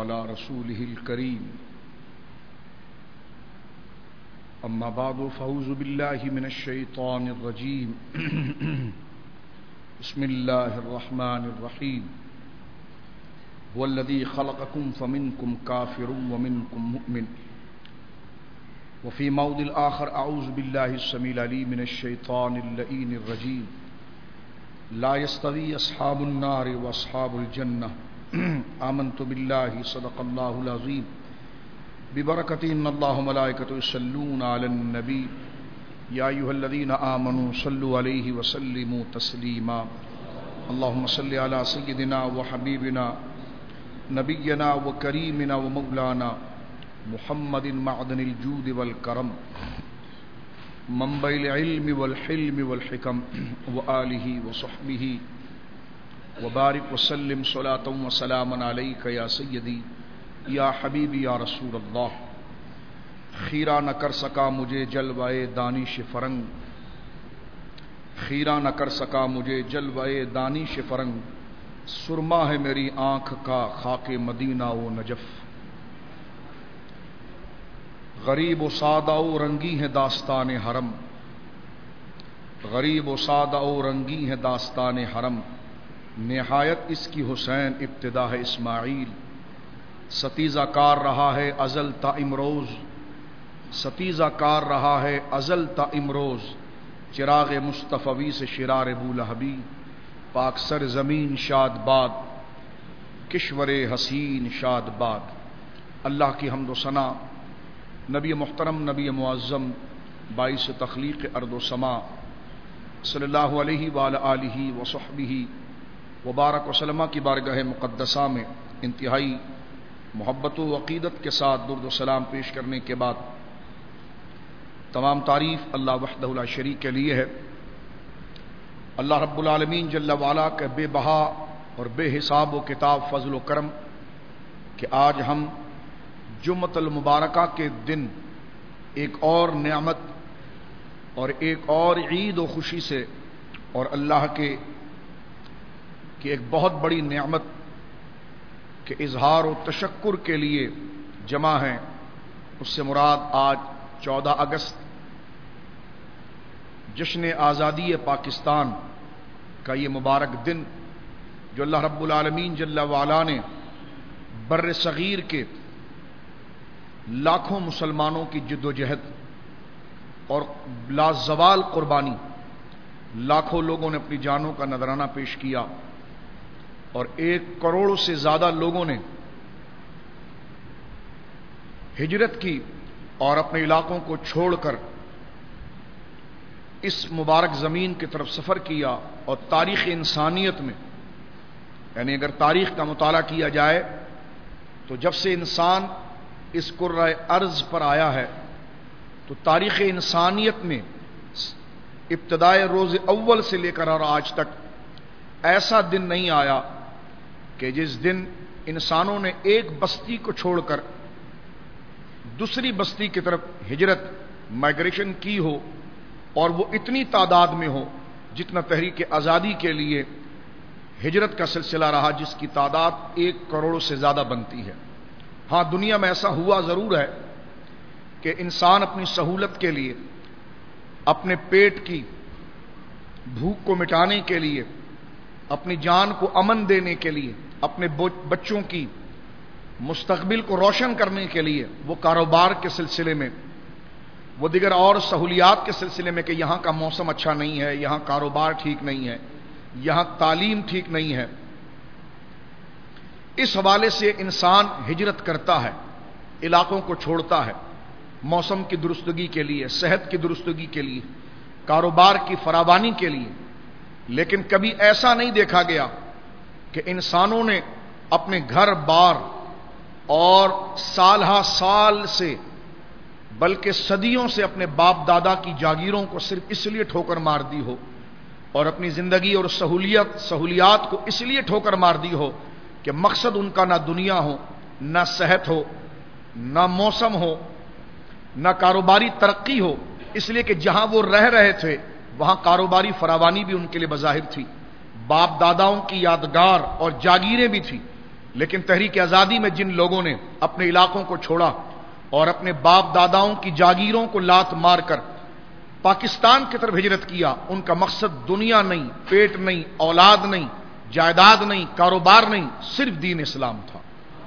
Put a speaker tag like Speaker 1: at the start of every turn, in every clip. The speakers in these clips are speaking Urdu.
Speaker 1: على رسوله الكريم أما بعد فأعوذ بالله من الشيطان الرجيم بسم الله الرحمن الرحيم هو الذي خلقكم فمنكم كافر ومنكم مؤمن وفي موضع آخر أعوذ بالله السميع العليم من الشيطان اللعين الرجيم لا يستوي أصحاب النار وأصحاب الجنة آمنت بالله صدق الله العظيم ببركة إن الله وملائكته يصلون على النبي يا أيها الذين آمنوا صلوا عليه وسلموا تسليما اللهم صل على سيدنا وحبيبنا نبينا وكريمنا ومولانا محمد معدن الجود والكرم منبع العلم والحلم والحكم وآله وصحبه وبارك وسلم صلاة وسلاما عليك يا سيدي یا حبیبی یا رسول اللہ. خیرہ نہ کر سکا مجھے جلوائے دانش فرنگ، خیرہ نہ کر سکا مجھے جلوائے دانش فرنگ، سرما ہے میری آنکھ کا خاک مدینہ و نجف. غریب و سادہ و رنگی ہے داستان حرم، غریب و سادہ و رنگی ہے داستان حرم، نہایت اس کی حسین ابتدا ہے اسماعیل. ستیزہ کار رہا ہے ازل تا امروز، ستیزہ کار رہا ہے ازل تا امروز، چراغ مصطفی سے شرار بولہبی، پاک سر زمین شاد باد، کشور حسین شاد باد. اللہ کی حمد و ثنا، نبی محترم نبی معظم باعث تخلیق ارض و سما صلی اللہ علیہ وآلہ وصحبہ وبارک وسلم کی بارگاہ مقدسہ میں انتہائی محبت و عقیدت کے ساتھ درود و سلام پیش کرنے کے بعد، تمام تعریف اللہ وحدہ لا شریک کے لیے ہے. اللہ رب العالمین جل وعلا کے بے بہا اور بے حساب و کتاب فضل و کرم کہ آج ہم جمعۃ المبارکہ کے دن ایک اور نعمت اور ایک اور عید و خوشی سے اور اللہ کی ایک بہت بڑی نعمت کہ اظہار و تشکر کے لیے جمع ہیں. اس سے مراد آج 14 اگست جشن آزادی پاکستان کا یہ مبارک دن جو اللہ رب العالمین جل وعلا نے بر صغیر کے لاکھوں مسلمانوں کی جد و جہد اور لازوال قربانی، لاکھوں لوگوں نے اپنی جانوں کا نذرانہ پیش کیا اور 1 کروڑ سے زیادہ لوگوں نے ہجرت کی اور اپنے علاقوں کو چھوڑ کر اس مبارک زمین کی طرف سفر کیا. اور تاریخ انسانیت میں، یعنی اگر تاریخ کا مطالعہ کیا جائے تو جب سے انسان اس کرۂ ارض پر آیا ہے تو تاریخ انسانیت میں ابتدائے روز اول سے لے کر اور آج تک ایسا دن نہیں آیا کہ جس دن انسانوں نے ایک بستی کو چھوڑ کر دوسری بستی کی طرف ہجرت مائگریشن کی ہو، اور وہ اتنی تعداد میں ہو جتنا تحریک آزادی کے لیے ہجرت کا سلسلہ رہا، جس کی تعداد 1 کروڑ سے زیادہ بنتی ہے. ہاں، دنیا میں ایسا ہوا ضرور ہے کہ انسان اپنی سہولت کے لیے، اپنے پیٹ کی بھوک کو مٹانے کے لیے، اپنی جان کو امن دینے کے لیے، اپنے بچوں کی مستقبل کو روشن کرنے کے لیے وہ کاروبار کے سلسلے میں، وہ دیگر اور سہولیات کے سلسلے میں کہ یہاں کا موسم اچھا نہیں ہے، یہاں کاروبار ٹھیک نہیں ہے، یہاں تعلیم ٹھیک نہیں ہے، اس حوالے سے انسان ہجرت کرتا ہے، علاقوں کو چھوڑتا ہے، موسم کی درستگی کے لیے، صحت کی درستگی کے لیے، کاروبار کی فراوانی کے لیے. لیکن کبھی ایسا نہیں دیکھا گیا کہ انسانوں نے اپنے گھر بار اور سال ہا سال سے بلکہ صدیوں سے اپنے باپ دادا کی جاگیروں کو صرف اس لیے ٹھوکر مار دی ہو اور اپنی زندگی اور سہولیات کو اس لیے ٹھوکر مار دی ہو کہ مقصد ان کا نہ دنیا ہو، نہ صحت ہو، نہ موسم ہو، نہ کاروباری ترقی ہو. اس لیے کہ جہاں وہ رہ رہے تھے وہاں کاروباری فراوانی بھی ان کے لیے بظاہر تھی، باپ داداؤں کی یادگار اور جاگیریں بھی تھی، لیکن تحریک آزادی میں جن لوگوں نے اپنے علاقوں کو چھوڑا اور اپنے باپ داداؤں کی جاگیروں کو لات مار کر پاکستان کی طرف ہجرت کیا، ان کا مقصد دنیا نہیں، پیٹ نہیں، اولاد نہیں، جائیداد نہیں، کاروبار نہیں، صرف دین اسلام تھا۔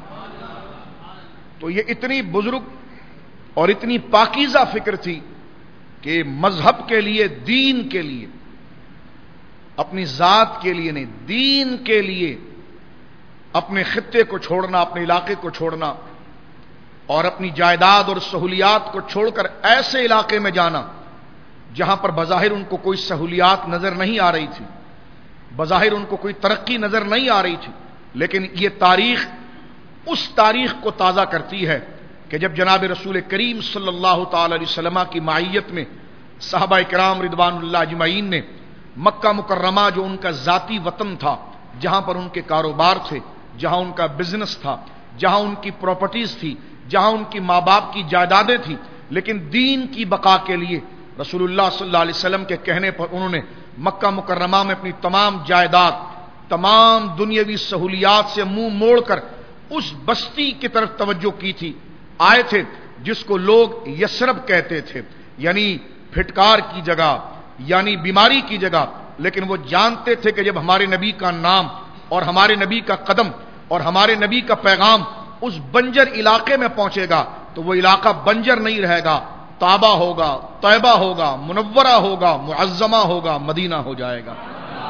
Speaker 1: تو یہ اتنی بزرگ اور اتنی پاکیزہ فکر تھی کہ مذہب کے لیے، دین کے لیے، اپنی ذات کے لیے نہیں، دین کے لیے اپنے خطے کو چھوڑنا، اپنے علاقے کو چھوڑنا اور اپنی جائیداد اور سہولیات کو چھوڑ کر ایسے علاقے میں جانا جہاں پر بظاہر ان کو کوئی سہولیات نظر نہیں آ رہی تھی، بظاہر ان کو کوئی ترقی نظر نہیں آ رہی تھی، لیکن یہ تاریخ اس تاریخ کو تازہ کرتی ہے کہ جب جناب رسول کریم صلی اللہ تعالی علیہ وسلم کی معیت میں صحابہ کرام رضوان اللہ اجمعین نے مکہ مکرمہ جو ان کا ذاتی وطن تھا، جہاں پر ان کے کاروبار تھے، جہاں ان کا بزنس تھا، جہاں ان کی پراپرٹیز تھی، جہاں ان کی ماں باپ کی جائیدادیں تھیں، لیکن دین کی بقا کے لیے رسول اللہ صلی اللہ علیہ وسلم کے کہنے پر انہوں نے مکہ مکرمہ میں اپنی تمام جائیداد، تمام دنیاوی سہولیات سے منہ موڑ کر اس بستی کی طرف توجہ کی تھی، آئے تھے جس کو لوگ یثرب کہتے تھے، یعنی پھٹکار کی جگہ، یعنی بیماری کی جگہ، لیکن وہ جانتے تھے کہ جب ہمارے نبی کا نام اور ہمارے نبی کا قدم اور ہمارے نبی کا پیغام اس بنجر علاقے میں پہنچے گا تو وہ علاقہ بنجر نہیں رہے گا، تابہ ہوگا، طیبہ ہوگا، منورہ ہوگا، معظمہ ہوگا، مدینہ ہو جائے گا۔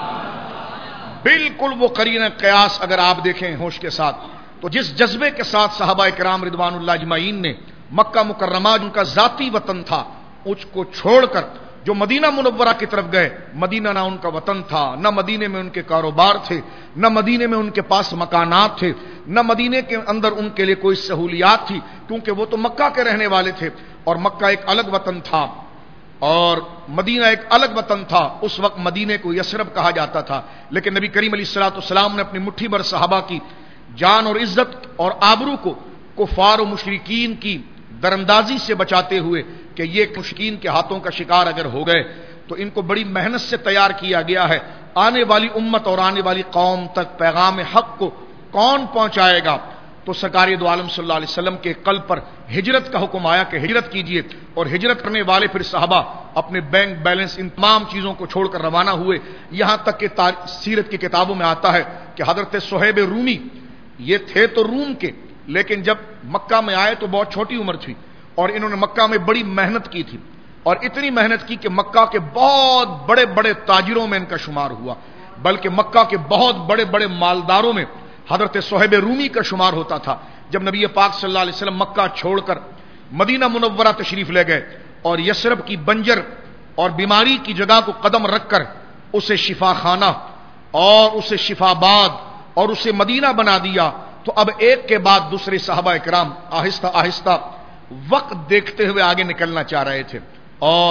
Speaker 1: بالکل وہ قرین قیاس اگر آپ دیکھیں ہوش کے ساتھ تو جس جذبے کے ساتھ صحابہ کرام رضوان اللہ اجمعین نے مکہ مکرمہ ان کا ذاتی وطن تھا اس کو چھوڑ کر جو مدینہ منورہ کی طرف گئے، مدینہ نہ ان کا وطن تھا، نہ مدینے میں ان کے کاروبار تھے، نہ مدینے میں ان کے پاس مکانات تھے، نہ مدینے کے اندر ان کے لیے کوئی سہولیات تھی، کیونکہ وہ تو مکہ کے رہنے والے تھے اور مکہ ایک الگ وطن تھا اور مدینہ ایک الگ وطن تھا۔ اس وقت مدینے کو یثرب کہا جاتا تھا، لیکن نبی کریم علیہ الصلوۃ والسلام نے اپنی مٹھی بھر صحابہ کی جان اور عزت اور آبرو کو کفار و مشرکین کی دراندازی سے بچاتے ہوئے کہ یہ مشرکین کے ہاتھوں کا شکار اگر ہو گئے تو ان کو بڑی محنت سے تیار کیا گیا ہے، آنے والی امت اور آنے والی قوم تک پیغام حق کو کون پہنچائے گا؟ تو سرکار دو عالم صلی اللہ علیہ وسلم کے قلب پر ہجرت کا حکم آیا کہ ہجرت کیجئے، اور ہجرت کرنے والے پھر صحابہ اپنے بینک بیلنس ان تمام چیزوں کو چھوڑ کر روانہ ہوئے، یہاں تک کہ سیرت کی کتابوں میں آتا ہے کہ حضرت صہیب رومی یہ تھے تو روم کے، لیکن جب مکہ میں آئے تو بہت چھوٹی عمر تھی اور انہوں نے مکہ میں بڑی محنت کی تھی اور اتنی محنت کی کہ مکہ کے بہت بڑے بڑے تاجروں میں ان کا شمار ہوا، بلکہ مکہ کے بہت بڑے بڑے مالداروں میں حضرت صہیب رومی کا شمار ہوتا تھا۔ جب نبی پاک صلی اللہ علیہ وسلم مکہ چھوڑ کر مدینہ منورہ تشریف لے گئے اور یثرب کی بنجر اور بیماری کی جگہ کو قدم رکھ کر اسے شفا خانہ اور اسے شفا باد اور اسے مدینہ بنا دیا، تو اب ایک کے بعد دوسرے صحابہ کرام آہستہ آہستہ وقت دیکھتے ہوئے آگے نکلنا چاہ رہے تھے، اور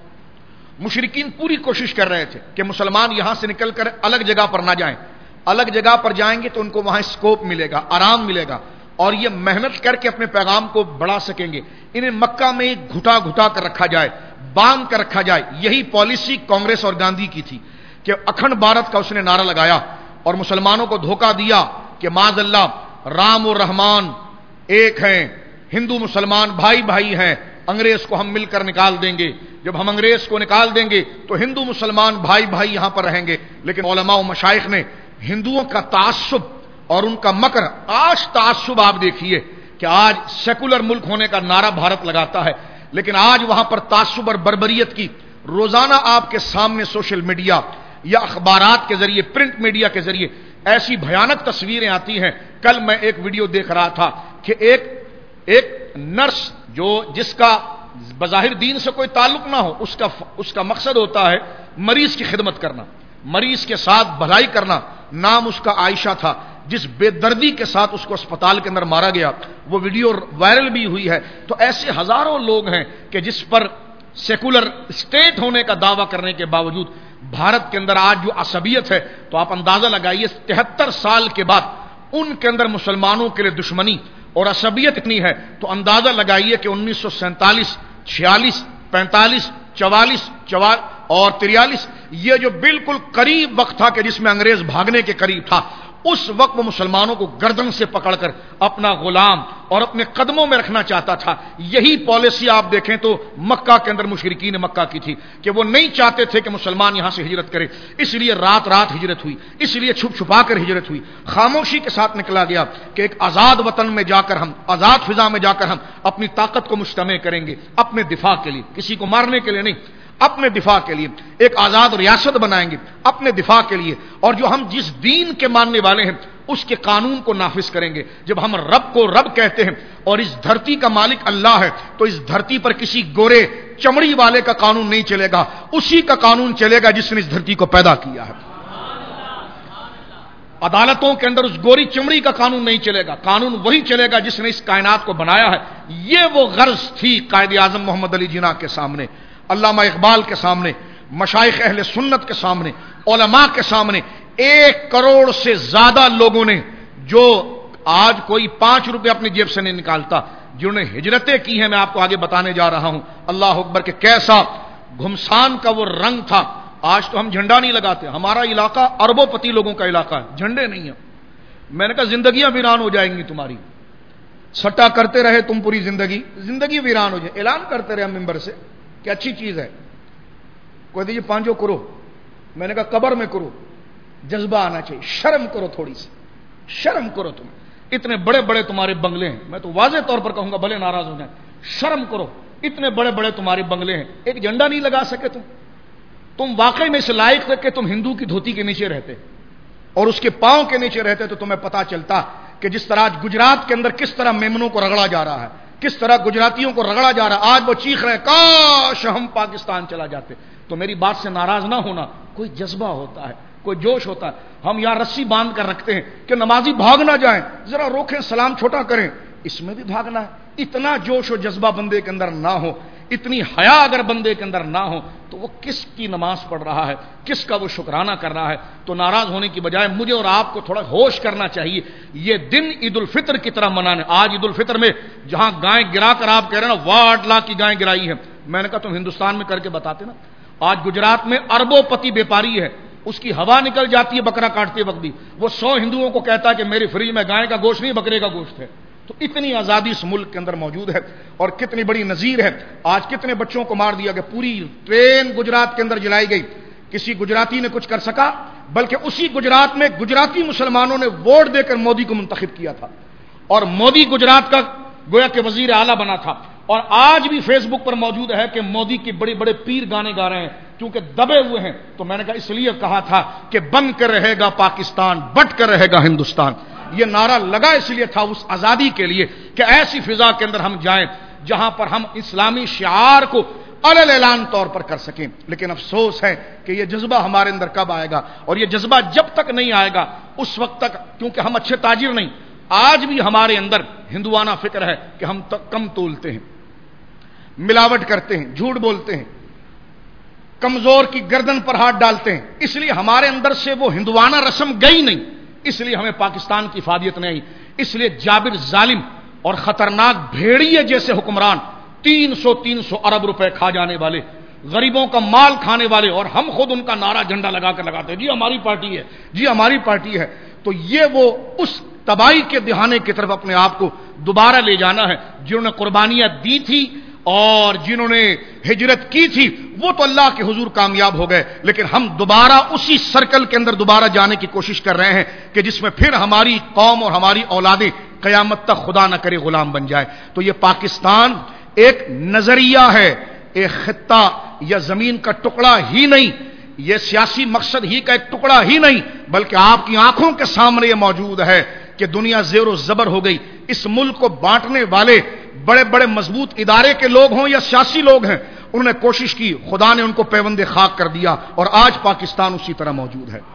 Speaker 1: مشرکین پوری کوشش کر رہے تھے کہ مسلمان یہاں سے نکل کر الگ جگہ پر نہ جائیں، الگ جگہ پر جائیں گے تو ان کو وہاں اسکوپ ملے گا، آرام ملے گا اور یہ محنت کر کے اپنے پیغام کو بڑھا سکیں گے، انہیں مکہ میں گھٹا گھٹا کر رکھا جائے، باندھ کر رکھا جائے۔ یہی پالیسی کانگریس اور گاندھی کی تھی کہ اکھنڈ بھارت کا اس نے نعرہ لگایا اور مسلمانوں کو دھوکہ دیا کہ معاذ اللہ رام اور رحمان ایک ہیں، ہندو مسلمان بھائی بھائی ہیں، انگریز کو ہم مل کر نکال دیں گے، جب ہم انگریز کو نکال دیں گے تو ہندو مسلمان بھائی بھائی یہاں پر رہیں گے۔ لیکن علماء و مشائخ نے ہندوؤں کا تعصب اور ان کا مکر، آج تعصب آپ دیکھیے کہ آج سیکولر ملک ہونے کا نعرہ بھارت لگاتا ہے، لیکن آج وہاں پر تعصب اور بربریت کی روزانہ آپ کے سامنے سوشل میڈیا یا اخبارات کے ذریعے، پرنٹ میڈیا کے ذریعے ایسی بھیانک تصویریں آتی ہیں۔ کل میں ایک ویڈیو دیکھ رہا تھا کہ ایک نرس جس کا بظاہر دین سے کوئی تعلق نہ ہو، اس کا مقصد ہوتا ہے مریض کی خدمت کرنا، مریض کے ساتھ بھلائی کرنا، نام اس کا عائشہ تھا، جس بے دردی کے ساتھ اس کو اسپتال کے اندر مارا گیا، وہ ویڈیو وائرل بھی ہوئی ہے۔ تو ایسے ہزاروں لوگ ہیں کہ جس پر سیکولر اسٹیٹ ہونے کا دعویٰ کرنے کے باوجود بھارت کے اندر آج جو عصبیت ہے، تو آپ اندازہ لگائیے 73 سال کے بعد ان کے اندر مسلمانوں کے لیے دشمنی اور عصبیت اتنی ہے، تو اندازہ لگائیے کہ 1947، 46، 45، 44 اور 43 یہ جو بالکل قریب وقت تھا کہ جس میں انگریز بھاگنے کے قریب تھا، اس وقت وہ مسلمانوں کو گردن سے پکڑ کر اپنا غلام اور اپنے قدموں میں رکھنا چاہتا تھا. یہی پالیسی آپ دیکھیں تو مکہ کے اندر مشرکین مکہ کی تھی کہ وہ نہیں چاہتے تھے کہ مسلمان یہاں سے ہجرت کرے، اس لیے رات رات ہجرت ہوئی، اس لیے چھپ چھپا کر ہجرت ہوئی، خاموشی کے ساتھ نکلا گیا کہ ایک آزاد وطن میں جا کر ہم، آزاد فضا میں جا کر ہم اپنی طاقت کو مجتمع کریں گے اپنے دفاع کے لیے، کسی کو مارنے کے لیے نہیں، اپنے دفاع کے لیے. ایک آزاد ریاست بنائیں گے اپنے دفاع کے لیے، اور جو ہم جس دین کے ماننے والے ہیں اس کے قانون کو نافذ کریں گے. جب ہم رب کو رب کہتے ہیں اور اس دھرتی کا مالک اللہ ہے تو اس دھرتی پر کسی گورے چمڑی والے کا قانون نہیں چلے گا، اسی کا قانون چلے گا جس نے اس دھرتی کو پیدا کیا ہے. عدالتوں کے اندر اس گوری چمڑی کا قانون نہیں چلے گا، قانون وہی چلے گا جس نے اس کائنات کو بنایا ہے. یہ وہ غرض تھی قائد اعظم محمد علی جناح کے سامنے، علامہ اقبال کے سامنے، مشائخ اہل سنت کے سامنے، علماء کے سامنے. 1 کروڑ سے زیادہ لوگوں نے، جو آج کوئی 5 روپے اپنی جیب سے نہیں نکالتا، جنہوں نے ہجرتیں کی ہیں، میں آپ کو آگے بتانے جا رہا ہوں. اللہ اکبر کہ کیسا گھمسان کا وہ رنگ تھا. آج تو ہم جھنڈا نہیں لگاتے، ہمارا علاقہ اربوں پتی لوگوں کا علاقہ ہے، جھنڈے نہیں ہیں. میں نے کہا زندگیاں ویران ہو جائیں گی تمہاری، سٹا کرتے رہے تم پوری زندگی ویران ہو جائے. اعلان کرتے رہے ممبر سے کہ اچھی چیز ہے، کوئی دیجیے پانچوں کرو. میں نے کہا قبر میں کرو، جذبہ آنا چاہیے، شرم کرو، تھوڑی سی شرم کرو. تم اتنے بڑے بڑے تمہارے بنگلے ہیں، میں تو واضح طور پر کہوں گا بھلے ناراض ہو جائیں، شرم کرو. اتنے بڑے بڑے تمہارے بنگلے ہیں، ایک جھنڈا نہیں لگا سکے تم واقعی میں اس لائق تھے کہ تم ہندو کی دھوتی کے نیچے رہتے اور اس کے پاؤں کے نیچے رہتے تو تمہیں پتا چلتا کہ جس طرح آج گجرات کے اندر کس طرح میمنوں کو رگڑا جا رہا ہے، کس طرح گجراتیوں کو رگڑا جا رہا ہے. آج وہ چیخ رہے کاش ہم پاکستان چلا جاتے. تو میری بات سے ناراض نہ ہونا، کوئی جذبہ ہوتا ہے، کوئی جوش ہوتا ہے. ہم یہاں رسی باندھ کر رکھتے ہیں کہ نمازی بھاگ نہ جائیں، ذرا روکیں، سلام چھوٹا کریں. اس میں بھی بھاگنا ہے. اتنا جوش و جذبہ بندے کے اندر نہ ہو، اتنی حیا اگر بندے کے اندر نہ ہو تو وہ کس کی نماز پڑھ رہا ہے، کس کا وہ شکرانہ کر رہا ہے. تو ناراض ہونے کی بجائے مجھے اور آپ کو تھوڑا ہوش کرنا چاہیے. یہ دن عید الفطر کی طرح منانے. آج عید الفطر میں جہاں گائیں گرا کر آپ کہہ رہے ہیں نا 8 لاکھ کی گائیں گرائی ہیں، میں نے کہا تم ہندوستان میں کر کے بتاتے نا. آج گجرات میں اربوں پتی بیپاری ہے، اس کی ہوا نکل جاتی ہے بکرا کاٹتے وقت بھی، وہ 100 ہندوؤں کو کہتا ہے کہ میری فریج میں گائے کا گوشت نہیں بکرے کا گوشت ہے. تو اتنی آزادی اس ملک کے اندر موجود ہے اور کتنی بڑی نظیر ہے. آج کتنے بچوں کو مار دیا گیا، پوری ٹرین گجرات کے اندر جلائی گئی، کسی گجراتی نے کچھ کر سکا؟ بلکہ اسی گجرات میں گجراتی مسلمانوں نے ووٹ دے کر مودی کو منتخب کیا تھا اور مودی گجرات کا گویا کہ وزیر اعلیٰ بنا تھا. اور آج بھی فیس بک پر موجود ہے کہ مودی کے بڑے بڑے پیر گانے گا رہے ہیں کیونکہ دبے ہوئے ہیں. تو میں نے کہا اس لیے کہا تھا کہ بن کر رہے گا پاکستان، بٹ کر رہے گا ہندوستان. یہ نعرہ لگا اس لیے تھا اس آزادی کے لیے کہ ایسی فضا کے اندر ہم جائیں جہاں پر ہم اسلامی شعار کو علل اعلان طور پر کر سکیں. لیکن افسوس ہے کہ یہ جذبہ ہمارے اندر کب آئے گا، اور یہ جذبہ جب تک نہیں آئے گا اس وقت تک، کیونکہ ہم اچھے تاجر نہیں، آج بھی ہمارے اندر ہندوانہ فکر ہے کہ ہم کم تولتے ہیں، ملاوٹ کرتے ہیں، جھوٹ بولتے ہیں، کمزور کی گردن پر ہاتھ ڈالتے ہیں. اس لیے ہمارے اندر سے وہ ہندوانہ رسم گئی نہیں، اس لیے ہمیں پاکستان کی افادیت نہیں. اس لیے جابر ظالم اور خطرناک بھیڑیے جیسے حکمران، 300 ارب روپے کھا جانے والے، غریبوں کا مال کھانے والے، اور ہم خود ان کا نعرہ جھنڈا لگا کر لگاتے ہیں جی ہماری پارٹی ہے، جی ہماری پارٹی ہے. تو یہ وہ اس تباہی کے دہانے کی طرف اپنے آپ کو دوبارہ لے جانا ہے. جنہوں نے قربانیاں دی تھی اور جنہوں نے ہجرت کی تھی وہ تو اللہ کے حضور کامیاب ہو گئے، لیکن ہم دوبارہ اسی سرکل کے اندر دوبارہ جانے کی کوشش کر رہے ہیں کہ جس میں پھر ہماری قوم اور ہماری اولادیں قیامت تک خدا نہ کرے غلام بن جائے. تو یہ پاکستان ایک نظریہ ہے، ایک خطہ یا زمین کا ٹکڑا ہی نہیں، یہ سیاسی مقصد ہی کا ایک ٹکڑا ہی نہیں، بلکہ آپ کی آنکھوں کے سامنے یہ موجود ہے کہ دنیا زیر و زبر ہو گئی. اس ملک کو بانٹنے والے بڑے بڑے مضبوط ادارے کے لوگ ہوں یا سیاسی لوگ ہیں، انہوں نے کوشش کی، خدا نے ان کو پیوند خاک کر دیا اور آج پاکستان اسی طرح موجود ہے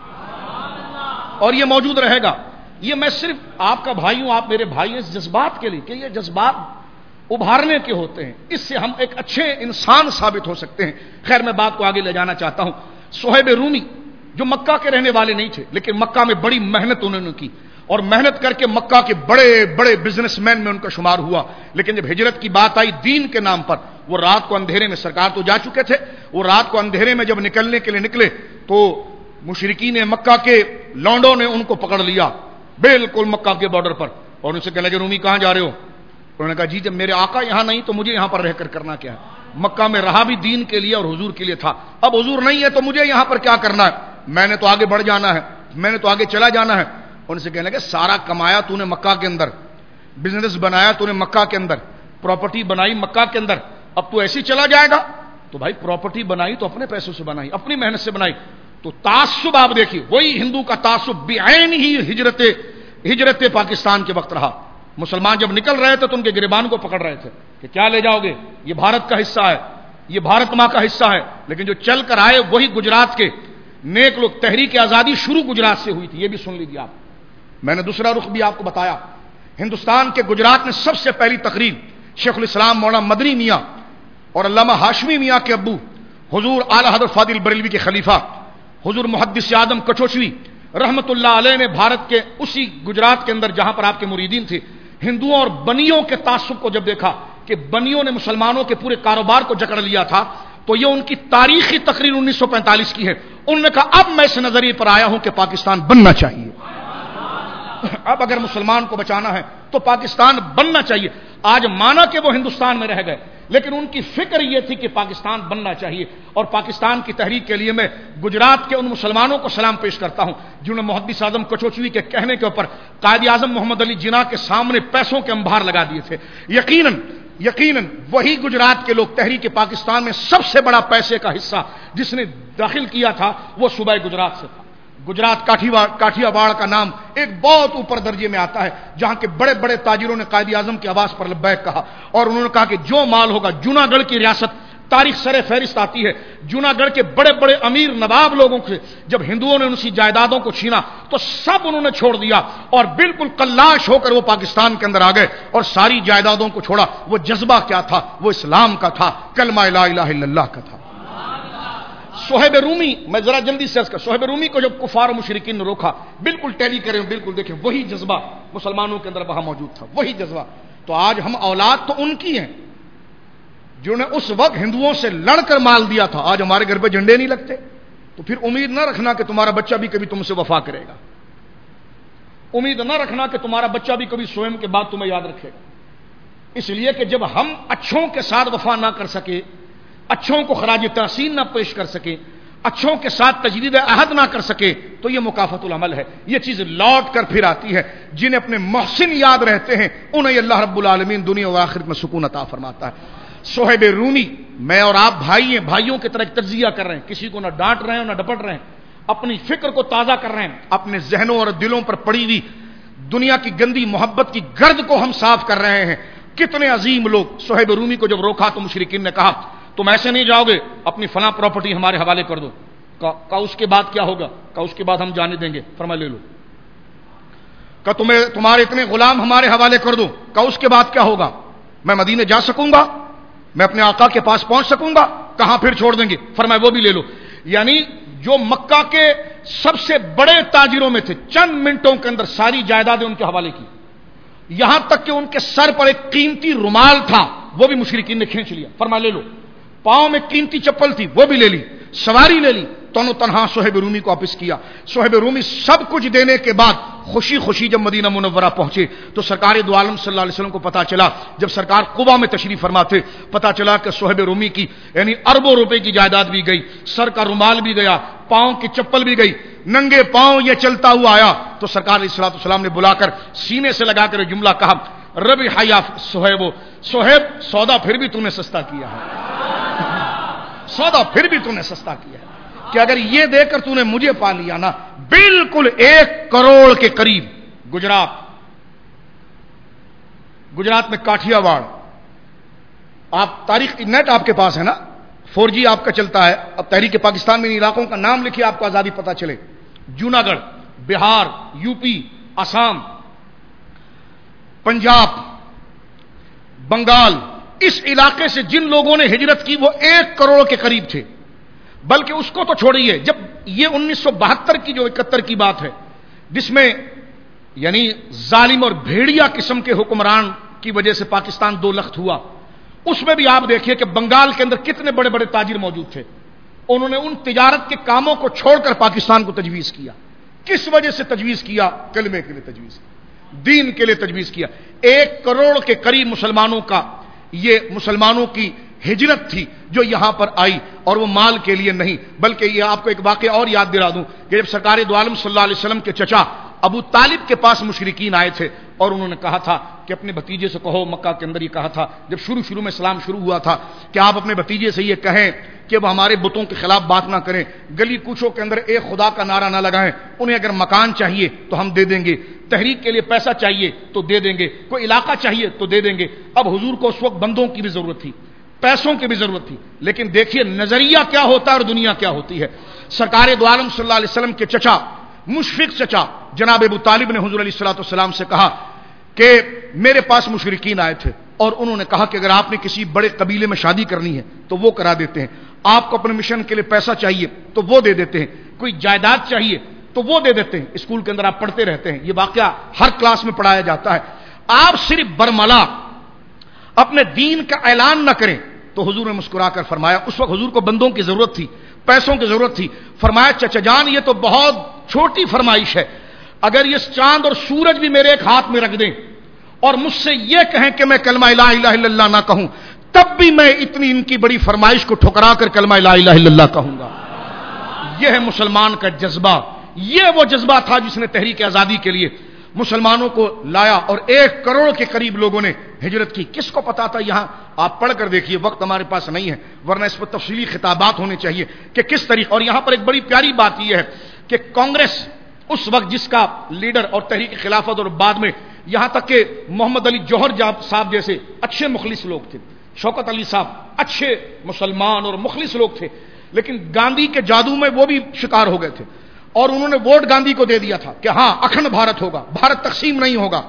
Speaker 1: اور یہ موجود رہے گا. یہ میں صرف آپ کا بھائی ہوں، آپ میرے بھائی ہیں، اس جذبات کے لیے کہ یہ جذبات ابھارنے کے ہوتے ہیں، اس سے ہم ایک اچھے انسان ثابت ہو سکتے ہیں. خیر میں بات کو آگے لے جانا چاہتا ہوں. صہیب رومی جو مکہ کے رہنے والے نہیں تھے لیکن مکہ میں بڑی محنت انہوں نے کی اور محنت کر کے مکہ کے بڑے بڑے بزنس مین میں ان کا شمار ہوا. لیکن جب ہجرت کی بات آئی دین کے نام پر، وہ رات کو اندھیرے میں، سرکار تو جا چکے تھے، وہ رات کو اندھیرے میں جب نکلنے کے لیے نکلے تو مشرکین مکہ کے لونڈوں نے ان کو پکڑ لیا بالکل مکہ کے بارڈر پر، اور ان سے کہنے لگے رومی کہاں جا رہے ہو؟ انہوں نے کہا جی جب میرے آقا یہاں نہیں تو مجھے یہاں پر رہ کر کرنا کیا ہے؟ مکہ میں رہا بھی دین کے لیے اور حضور کے لیے تھا، اب حضور نہیں ہے تو مجھے یہاں پر کیا کرنا ہے؟ میں نے تو آگے بڑھ جانا ہے، میں نے تو آگے چلا جانا ہے۔ ان سے کہنے لگے سارا کمایا تو نے مکہ کے اندر، بزنس بنایا تو نے مکہ کے اندر، پراپرٹی بنائی مکہ کے اندر، اب تو ایسے ہی چلا جائے گا؟ تو بھائی پراپرٹی بنائی تو اپنے پیسوں سے بنائی، اپنی محنت سے بنائی۔ تو تعصب آپ دیکھیے، وہی ہندو کا تعصب بعین ہی ہجرت پاکستان کے وقت رہا۔ مسلمان جب نکل رہے تھے تو ان کے گریبان کو پکڑ رہے تھے کہ کیا لے جاؤ گے، یہ بھارت کا حصہ ہے، یہ بھارت ماں کا حصہ ہے۔ لیکن جو چل کر آئے وہی گجرات کے نیک لوگ۔ تحریک آزادی شروع گجرات سے ہوئی تھی، یہ بھی سن لیجیے آپ۔ میں نے دوسرا رخ بھی آپ کو بتایا، ہندوستان کے گجرات میں سب سے پہلی تقریر شیخ الاسلام مولانا مدنی میاں اور علامہ ہاشمی میاں کے ابو حضور اعلی حضرت فاضل بریلوی کے خلیفہ حضور محدث اعظم کچوچوی رحمت اللہ علیہ نے بھارت کے اسی گجرات کے اندر جہاں پر آپ کے مریدین تھے، ہندوؤں اور بنیوں کے تعصب کو جب دیکھا کہ بنیوں نے مسلمانوں کے پورے کاروبار کو جکڑ لیا تھا، تو یہ ان کی تاریخی تقریر 1945 کی ہے۔ انہوں نے کہا اب میں اس نظریے پر آیا ہوں کہ پاکستان بننا چاہیے، اب اگر مسلمان کو بچانا ہے تو پاکستان بننا چاہیے۔ آج مانا کہ وہ ہندوستان میں رہ گئے، لیکن ان کی فکر یہ تھی کہ پاکستان بننا چاہیے۔ اور پاکستان کی تحریک کے لیے میں گجرات کے ان مسلمانوں کو سلام پیش کرتا ہوں جنہوں نے محدث اعظم کچوچوی کے کہنے کے اوپر قائد اعظم محمد علی جناح کے سامنے پیسوں کے انبار لگا دیے تھے۔ یقیناً وہی گجرات کے لوگ تحریک پاکستان میں سب سے بڑا پیسے کا حصہ جس نے داخل کیا تھا وہ صوبہ گجرات سے تھا۔ گجرات کاٹھیا واڑ کا نام ایک بہت اوپر درجے میں آتا ہے، جہاں کے بڑے بڑے تاجروں نے قائد اعظم کی آواز پر لبیک کہا، اور انہوں نے کہا کہ جو مال ہوگا، جوناگڑھ کی ریاست تاریخ سر فہرست آتی ہے، جوناگڑھ کے بڑے بڑے امیر نواب لوگوں سے جب ہندوؤں نے ان کی جائیدادوں کو چھینا تو سب انہوں نے چھوڑ دیا اور بالکل کلاش ہو کر وہ پاکستان کے اندر آ گئے اور ساری جائیدادوں کو چھوڑا۔ وہ جذبہ کیا تھا؟ وہ اسلام کا تھا، کلمہ لا الہ الا اللہ کا تھا۔ صہیب رومی، میں ذرا جلدی سے عرض کر، صہیب رومی کو جب کفار و مشرکین نے روکا، بالکل ٹیلی کریں، بالکل دیکھیں وہی جذبہ مسلمانوں کے اندر وہاں موجود تھا، وہی جذبہ۔ تو آج ہم اولاد تو ان کی ہیں جنہوں نے اس وقت ہندوؤں سے لڑ کر مال دیا تھا، آج ہمارے گھر پہ جھنڈے نہیں لگتے، تو پھر امید نہ رکھنا کہ تمہارا بچہ بھی کبھی تم سے وفا کرے گا، امید نہ رکھنا کہ تمہارا بچہ بھی کبھی سوئم کے بعد تمہیں یاد رکھے گا۔ اس لیے کہ جب ہم اچھوں کے ساتھ وفا نہ کر سکے، اچھوں کو خراج تحسین نہ پیش کر سکے، اچھوں کے ساتھ تجدید عہد نہ کر سکے، تو یہ مکافات العمل ہے، یہ چیز لوٹ کر پھر آتی ہے۔ جنہیں اپنے محسن یاد رہتے ہیں انہیں اللہ رب العالمین دنیا و آخرت میں سکون عطا فرماتا ہے۔ صہیب رومی، میں اور آپ بھائی ہیں، بھائیوں کی طرح تجزیہ کر رہے ہیں، کسی کو نہ ڈانٹ رہے ہیں نہ ڈپٹ رہے ہیں، اپنی فکر کو تازہ کر رہے ہیں، اپنے ذہنوں اور دلوں پر پڑی ہوئی دنیا کی گندی محبت کی گرد کو ہم صاف کر رہے ہیں۔ کتنے عظیم لوگ، صہیب رومی کو جب روکا تو مشرکین نے کہا تم ایسے نہیں جاؤ گے، اپنی فلاں پراپرٹی ہمارے حوالے کر دو۔ کہا اس کے بعد کیا ہوگا؟ کہا اس کے بعد ہم جانے دیں گے، فرمایا لے لو۔ کہا تمہارے اتنے غلام ہمارے حوالے کر دو۔ کہا اس کے بعد کیا ہوگا؟ میں مدینے جا سکوں گا، میں اپنے آقا کے پاس پہنچ سکوں گا؟ کہاں پھر چھوڑ دیں گے؟ فرمایا وہ بھی لے لو۔ یعنی جو مکہ کے سب سے بڑے تاجروں میں تھے، چند منٹوں کے اندر ساری جائیدادیں ان کے حوالے کی، یہاں تک کہ ان کے سر پر ایک قیمتی رومال تھا وہ بھی مشرکین نے کھینچ لیا، فرمایا لے لو۔ پاؤں میں قیمتی چپل تھی وہ بھی لے لی، سواری لے لی، تنو تنہا صہیب رومی کو واپس کیا۔ صہیب رومی سب کچھ دینے کے بعد خوشی خوشی جب مدینہ منورہ پہنچے تو سرکار دو عالم صلی اللہ علیہ وسلم کو پتا چلا، جب سرکار قباء میں تشریف فرما تھے، پتا چلا کہ صہیب رومی کی یعنی اربوں روپے کی جائیداد بھی گئی، سر کا رومال بھی گیا، پاؤں کی چپل بھی گئی، ننگے پاؤں یہ چلتا ہوا آیا۔ تو سرکار علیہ الصلوۃ والسلام نے بلا کر سینے سے لگا کر جملہ کہا، ربی حیا صہیب، صہیب سودا پھر بھی تو نے سستا کیا ہے، سودا پھر بھی تو نے سستا کیا ہے کہ اگر یہ دے کر تو نے مجھے پا لیا نا، بالکل 1 کروڑ کے قریب۔ گجرات میں کاٹھیا واڑ، آپ تاریخ نیٹ آپ کے پاس ہے نا، 4G آپ کا چلتا ہے، اب تحریک پاکستان میں ان علاقوں کا نام لکھیے آپ کو آزادی پتا چلے۔ جوناگڑھ، بہار، UP، آسام، پنجاب، بنگال، اس علاقے سے جن لوگوں نے ہجرت کی وہ 1 کروڑ کے قریب تھے۔ بلکہ اس کو تو چھوڑیے، جب یہ 1972 کی جو 71 کی بات ہے جس میں یعنی ظالم اور بھیڑیا قسم کے حکمران کی وجہ سے پاکستان 2 لخت ہوا، اس میں بھی آپ دیکھیے کہ بنگال کے اندر کتنے بڑے بڑے تاجر موجود تھے، انہوں نے ان تجارت کے کاموں کو چھوڑ کر پاکستان کو تجویز کیا. کس وجہ سے تجویز کیا؟ کلمے کے لیے تجویز کیا، دین کے لیے تجویز کیا. 1 کروڑ کے قریب مسلمانوں کا یہ مسلمانوں کی ہجرت تھی جو یہاں پر آئی، اور وہ مال کے لیے نہیں بلکہ یہ آپ کو ایک واقعہ اور یاد دلا دوں کہ جب سرکار دو عالم صلی اللہ علیہ وسلم کے چچا ابو طالب کے پاس مشرکین آئے تھے اور انہوں نے کہا تھا کہ اپنے بھتیجے سے کہو، مکہ کے اندر یہ کہا تھا جب شروع میں اسلام شروع ہوا تھا کہ آپ اپنے بھتیجے سے یہ کہیں کہ وہ ہمارے بتوں کے خلاف بات نہ کریں، گلی کوچوں کے اندر ایک خدا کا نعرہ نہ لگائیں، انہیں اگر مکان چاہیے تو ہم دے دیں گے، تحریک کے لیے پیسہ چاہیے تو دے دیں گے، کوئی علاقہ چاہیے تو دے دیں گے. اب حضور کو اس وقت بندوں کی بھی ضرورت تھی، پیسوں کی بھی ضرورت تھی، لیکن دیکھیے نظریہ کیا ہوتا ہے اور دنیا کیا ہوتی ہے. سرکار دو عالم صلی اللہ علیہ وسلم کے چچا، مشفق چچا جناب ابو طالب نے حضور علیہ الصلوۃ والسلام سے کہا کہ میرے پاس مشرکین آئے تھے اور انہوں نے کہا کہ اگر آپ نے کسی بڑے قبیلے میں شادی کرنی ہے تو وہ کرا دیتے ہیں، آپ کو اپنے مشن کے لیے پیسہ چاہیے تو وہ دے دیتے ہیں، کوئی جائیداد چاہیے تو وہ دے دیتے ہیں. اسکول کے اندر آپ پڑھتے رہتے ہیں، یہ واقعہ ہر کلاس میں پڑھایا جاتا ہے. آپ صرف برملا اپنے دین کا اعلان نہ کریں. تو حضور نے مسکرا کر فرمایا، اس وقت حضور کو بندوں کی ضرورت تھی، پیسوں کی ضرورت تھی، فرمایا چچا جان یہ تو بہت چھوٹی فرمائش ہے، اگر یہ چاند اور سورج بھی میرے ایک ہاتھ میں رکھ دیں اور مجھ سے یہ کہیں کہ میں کلمہ لا الہ الا اللہ نہ کہوں تب بھی میں اتنی ان کی بڑی فرمائش کو ٹھکرا کر کلمہ لا الہ الا اللہ کہوں گا. یہ ہے مسلمان کا جذبہ. یہ وہ جذبہ تھا جس نے تحریک آزادی کے لیے مسلمانوں کو لایا اور 1 کروڑ کے قریب لوگوں نے ہجرت کی. کس کو پتا تھا؟ یہاں آپ پڑھ کر دیکھیے، وقت ہمارے پاس نہیں ہے ورنہ اس پر تفصیلی خطابات ہونے چاہیے کہ کس طریقے. اور یہاں پر ایک بڑی پیاری بات یہ ہے کہ کانگریس اس وقت جس کا لیڈر اور تحریک خلافت اور بعد میں یہاں تک کہ محمد علی جوہر صاحب جیسے اچھے مخلص لوگ تھے، شوکت علی صاحب اچھے مسلمان اور مخلص لوگ تھے، لیکن گاندھی کے جادو میں وہ بھی شکار ہو گئے تھے اور انہوں نے ووٹ گاندھی کو دے دیا تھا کہ ہاں اکھنڈ بھارت ہوگا، بھارت تقسیم نہیں ہوگا،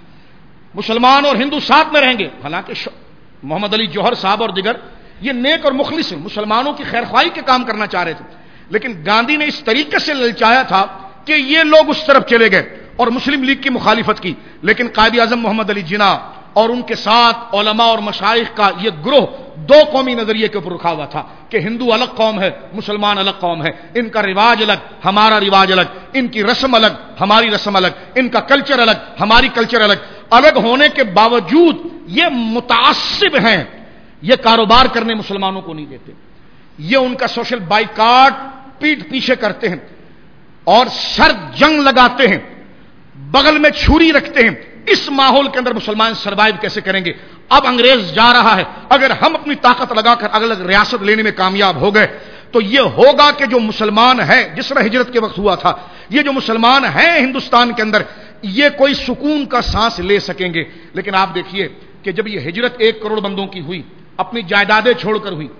Speaker 1: مسلمان اور ہندو ساتھ میں رہیں گے. حالانکہ محمد علی جوہر صاحب اور دیگر یہ نیک اور مخلص ہیں، مسلمانوں کی خیر خواہی کے کام کرنا چاہ رہے تھے، لیکن گاندھی نے اس طریقے سے للچایا تھا کہ یہ لوگ اس طرف چلے گئے اور مسلم لیگ کی مخالفت کی. لیکن قائد اعظم محمد علی جناح اور ان کے ساتھ علماء اور مشائخ کا یہ گروہ 2 قومی نظریے کے اوپر رکھا ہوا تھا کہ ہندو الگ قوم ہے، مسلمان الگ قوم ہے، ان کا رواج الگ، ہمارا رواج الگ، ان کی رسم الگ، ہماری رسم الگ، ان کا کلچر الگ، ہماری کلچر الگ. الگ ہونے کے باوجود یہ متعصب ہیں، یہ کاروبار کرنے مسلمانوں کو نہیں دیتے، یہ ان کا سوشل بائیکاٹ پیٹھ پیچھے کرتے ہیں اور سر جنگ لگاتے ہیں، بغل میں چھری رکھتے ہیں. اس ماحول کے اندر مسلمان سروائیو کیسے کریں گے؟ اب انگریز جا رہا ہے، اگر ہم اپنی طاقت لگا کر الگ ریاست لینے میں کامیاب ہو گئے تو یہ ہوگا کہ جو مسلمان ہیں، جس طرح ہجرت کے وقت ہوا تھا، یہ جو مسلمان ہیں ہندوستان کے اندر یہ کوئی سکون کا سانس لے سکیں گے. لیکن آپ دیکھیے کہ جب یہ ہجرت 1 کروڑ بندوں کی ہوئی، اپنی جائیدادیں چھوڑ کر ہوئی.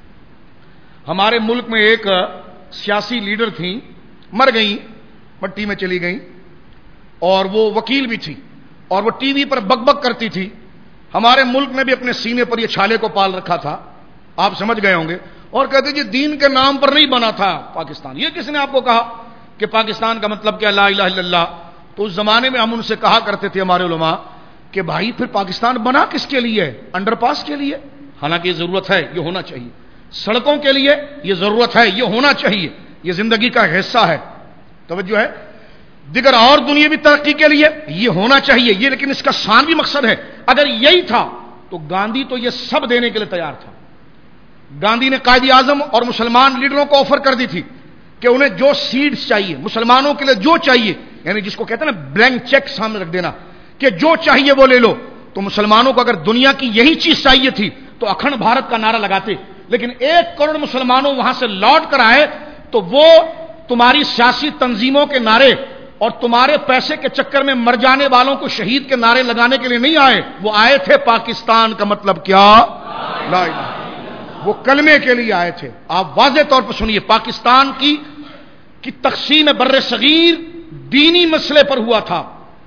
Speaker 1: ہمارے ملک میں ایک سیاسی لیڈر تھیں، مر گئیں، مٹی میں چلی گئیں، اور وہ وکیل بھی تھی اور وہ ٹی وی پر بک بک کرتی تھی. ہمارے ملک نے بھی اپنے سینے پر یہ چھالے کو پال رکھا تھا، آپ سمجھ گئے ہوں گے، اور کہتے جی دین کے نام پر نہیں بنا تھا پاکستان. یہ کس نے آپ کو کہا کہ پاکستان کا مطلب کیا لا الہ الا اللہ؟ تو اس زمانے میں ہم ان سے کہا کرتے تھے ہمارے علماء کہ بھائی پھر پاکستان بنا کس کے لیے؟ انڈر پاس کے لیے. حالانکہ یہ ضرورت ہے، یہ ہونا چاہیے. سڑکوں کے لیے یہ ضرورت ہے، یہ ہونا چاہیے، یہ زندگی کا حصہ ہے. توجہ ہے. دیگر اور دنیاوی ترقی کے لیے یہ ہونا چاہیے، یہ لیکن اس کا ثانوی مقصد ہے. اگر یہی تھا تو گاندھی تو یہ سب دینے کے لیے تیار تھا. گاندھی نے قائد اعظم اور مسلمان لیڈروں کو آفر کر دی تھی کہ انہیں جو سیڈز چاہیے، مسلمانوں کے لیے جو چاہیے، یعنی جس کو کہتے ہیں نا بلینک چیک سامنے رکھ دینا کہ جو چاہیے وہ لے لو. تو مسلمانوں کو اگر دنیا کی یہی چیز چاہیے تھی تو اکھنڈ بھارت کا نعرہ لگاتے. لیکن 1 کروڑ مسلمانوں وہاں سے لوٹ کر آئے تو وہ تمہاری سیاسی تنظیموں کے نعرے اور تمہارے پیسے کے چکر میں مر جانے والوں کو شہید کے نعرے لگانے کے لیے نہیں آئے. وہ آئے تھے پاکستان کا مطلب کیا؟ لا الہ. وہ کلمے کے لیے آئے تھے. آپ واضح طور پر سنیے، پاکستان کی تقسیم بر صغیر دینی مسئلے پر ہوا تھا.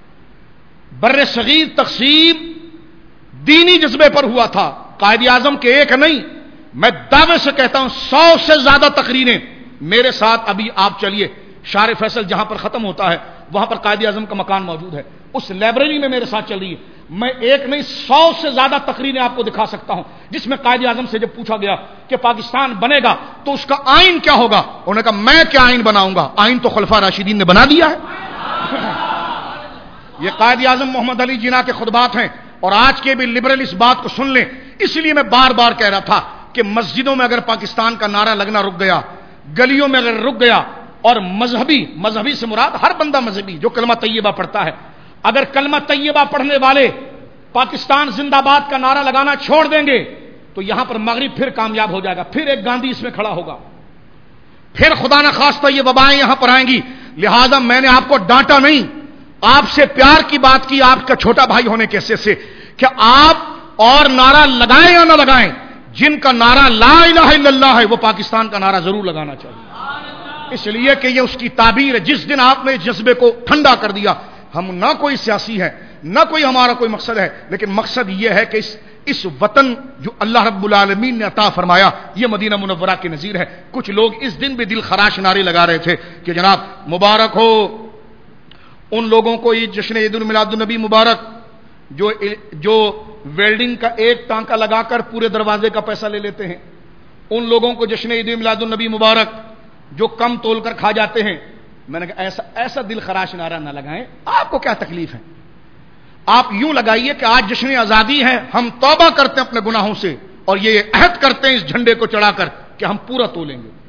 Speaker 1: بر صغیر تقسیم دینی جذبے پر ہوا تھا. قائد اعظم کے ایک نہیں، میں دعوے سے کہتا ہوں 100 سے زیادہ تقریریں میرے ساتھ. ابھی آپ چلیے شار فیصل جہاں پر ختم ہوتا ہے وہاں پر قائد اعظم کا مکان موجود ہے، اس لائبریری میں میرے ساتھ چل رہی ہے. میں ایک نہیں 100 سے زیادہ تقریریں آپ کو دکھا سکتا ہوں جس میں قائد اعظم سے جب پوچھا گیا کہ پاکستان بنے گا تو اس کا آئین کیا ہوگا، انہوں نے کہا میں کیا آئین بناؤں گا، آئین تو خلفاء راشدین نے بنا دیا ہے۔ یہ قائد اعظم محمد علی جناح کے خطبات ہیں، اور آج کے بھی لبرل اس بات کو سن لیں۔ اس لیے میں بار بار کہہ رہا تھا کہ مسجدوں میں اگر پاکستان کا نعرہ لگنا رک گیا، گلیوں میں اگر رک گیا، اور مذہبی سے مراد ہر بندہ مذہبی جو کلمہ طیبہ پڑھتا ہے، اگر کلمہ طیبہ پڑھنے والے پاکستان زندہ باد کا نعرہ لگانا چھوڑ دیں گے تو یہاں پر مغرب پھر کامیاب ہو جائے گا، پھر ایک گاندھی اس میں کھڑا ہوگا، پھر خدا نہ خواستہ یہ وبائیں یہاں پر آئیں گی۔ لہذا میں نے آپ کو ڈانٹا نہیں، آپ سے پیار کی بات کی، آپ کا چھوٹا بھائی ہونے کے حیثیت سے، کہ آپ اور نعرہ لگائیں یا نہ لگائیں، جن کا نعرہ لا الہ الا اللہ ہے وہ پاکستان کا نعرہ ضرور لگانا چاہیے، اس لیے کہ یہ اس کی تعبیر ہے۔ جس دن آپ نے جذبے کو ٹھنڈا کر دیا، ہم نہ کوئی سیاسی ہے نہ کوئی ہمارا کوئی مقصد ہے، لیکن مقصد یہ ہے کہ اس وطن جو اللہ رب العالمین نے عطا فرمایا یہ مدینہ منورہ کے نظیر ہے۔ کچھ لوگ اس دن بھی دل خراش نعرے لگا رہے تھے کہ جناب مبارک ہو ان لوگوں کو یہ جشن عید المیلاد النبی مبارک جو ویلڈنگ کا ایک ٹانکا لگا کر پورے دروازے کا پیسہ لے لیتے ہیں، ان لوگوں کو جشن عید المیلاد النبی مبارک جو کم تول کر کھا جاتے ہیں۔ میں نے کہا ایسا دل خراش نعرہ نہ لگائیں، آپ کو کیا تکلیف ہے؟ آپ یوں لگائیے کہ آج جشن آزادی ہے، ہم توبہ کرتے ہیں اپنے گناہوں سے اور یہ عہد کرتے ہیں اس جھنڈے کو چڑھا کر کہ ہم پورا تولیں گے،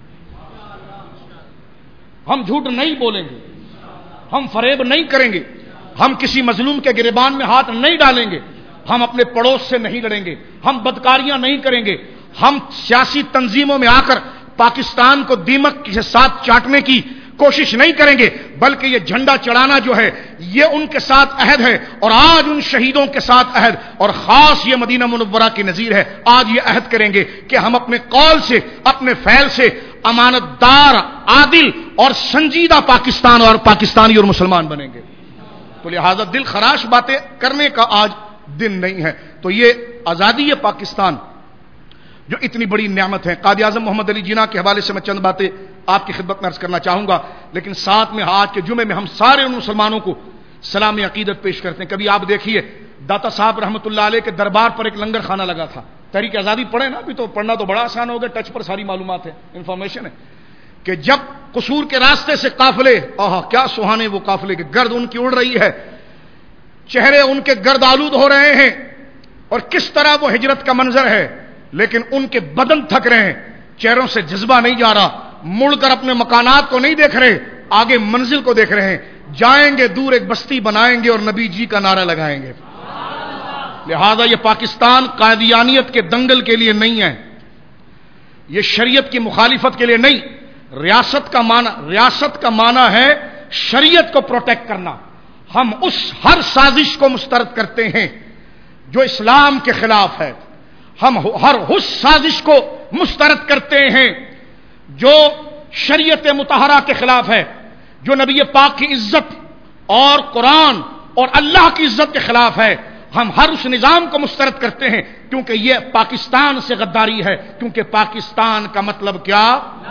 Speaker 1: ہم جھوٹ نہیں بولیں گے، ہم فریب نہیں کریں گے، ہم کسی مظلوم کے گریبان میں ہاتھ نہیں ڈالیں گے، ہم اپنے پڑوس سے نہیں لڑیں گے، ہم بدکاریاں نہیں کریں گے، ہم سیاسی تنظیموں میں آ کر پاکستان کو دیمک کے ساتھ چاٹنے کی کوشش نہیں کریں گے، بلکہ یہ جھنڈا چڑھانا جو ہے یہ ان کے ساتھ عہد ہے، اور آج ان شہیدوں کے ساتھ عہد، اور خاص یہ مدینہ منورہ کی نظیر ہے، آج یہ عہد کریں گے کہ ہم اپنے قول سے اپنے فعل سے امانت دار، عادل اور سنجیدہ پاکستان اور پاکستانی اور مسلمان بنیں گے۔ تو لہذا دل خراش باتیں کرنے کا آج دن نہیں ہے۔ تو یہ آزادی پاکستان جو اتنی بڑی نعمت ہے، قائد اعظم محمد علی جناح کے حوالے سے میں چند باتیں آپ کی خدمت میں عرض کرنا چاہوں گا، لیکن ساتھ میں آج کے جمعے میں ہم سارے ان مسلمانوں کو سلام عقیدت پیش کرتے ہیں۔ کبھی آپ دیکھیے داتا صاحب رحمۃ اللہ علیہ کے دربار پر ایک لنگر خانہ لگا تھا، تحریک آزادی پڑھے نا، ابھی تو پڑھنا تو بڑا آسان ہو گیا، ٹچ پر ساری معلومات ہے، انفارمیشن ہے، کہ جب قصور کے راستے سے قافلے، کیا سہانے وہ قافلے کے گرد ان کی اڑ رہی ہے، چہرے ان کے گرد آلود ہو رہے ہیں، اور کس طرح وہ ہجرت کا منظر ہے، لیکن ان کے بدن تھک رہے ہیں، چہروں سے جذبہ نہیں جا رہا، مڑ کر اپنے مکانات کو نہیں دیکھ رہے، آگے منزل کو دیکھ رہے ہیں، جائیں گے دور ایک بستی بنائیں گے اور نبی جی کا نعرہ لگائیں گے۔ لہذا یہ پاکستان قادیانیت کے دنگل کے لیے نہیں ہے، یہ شریعت کی مخالفت کے لیے نہیں، ریاست کا معنی ہے شریعت کو پروٹیکٹ کرنا۔ ہم اس ہر سازش کو مسترد کرتے ہیں جو اسلام کے خلاف ہے، ہم ہر اس سازش کو مسترد کرتے ہیں جو شریعت مطہرہ کے خلاف ہے، جو نبی پاک کی عزت اور قرآن اور اللہ کی عزت کے خلاف ہے۔ ہم ہر اس نظام کو مسترد کرتے ہیں کیونکہ یہ پاکستان سے غداری ہے، کیونکہ پاکستان کا مطلب کیا؟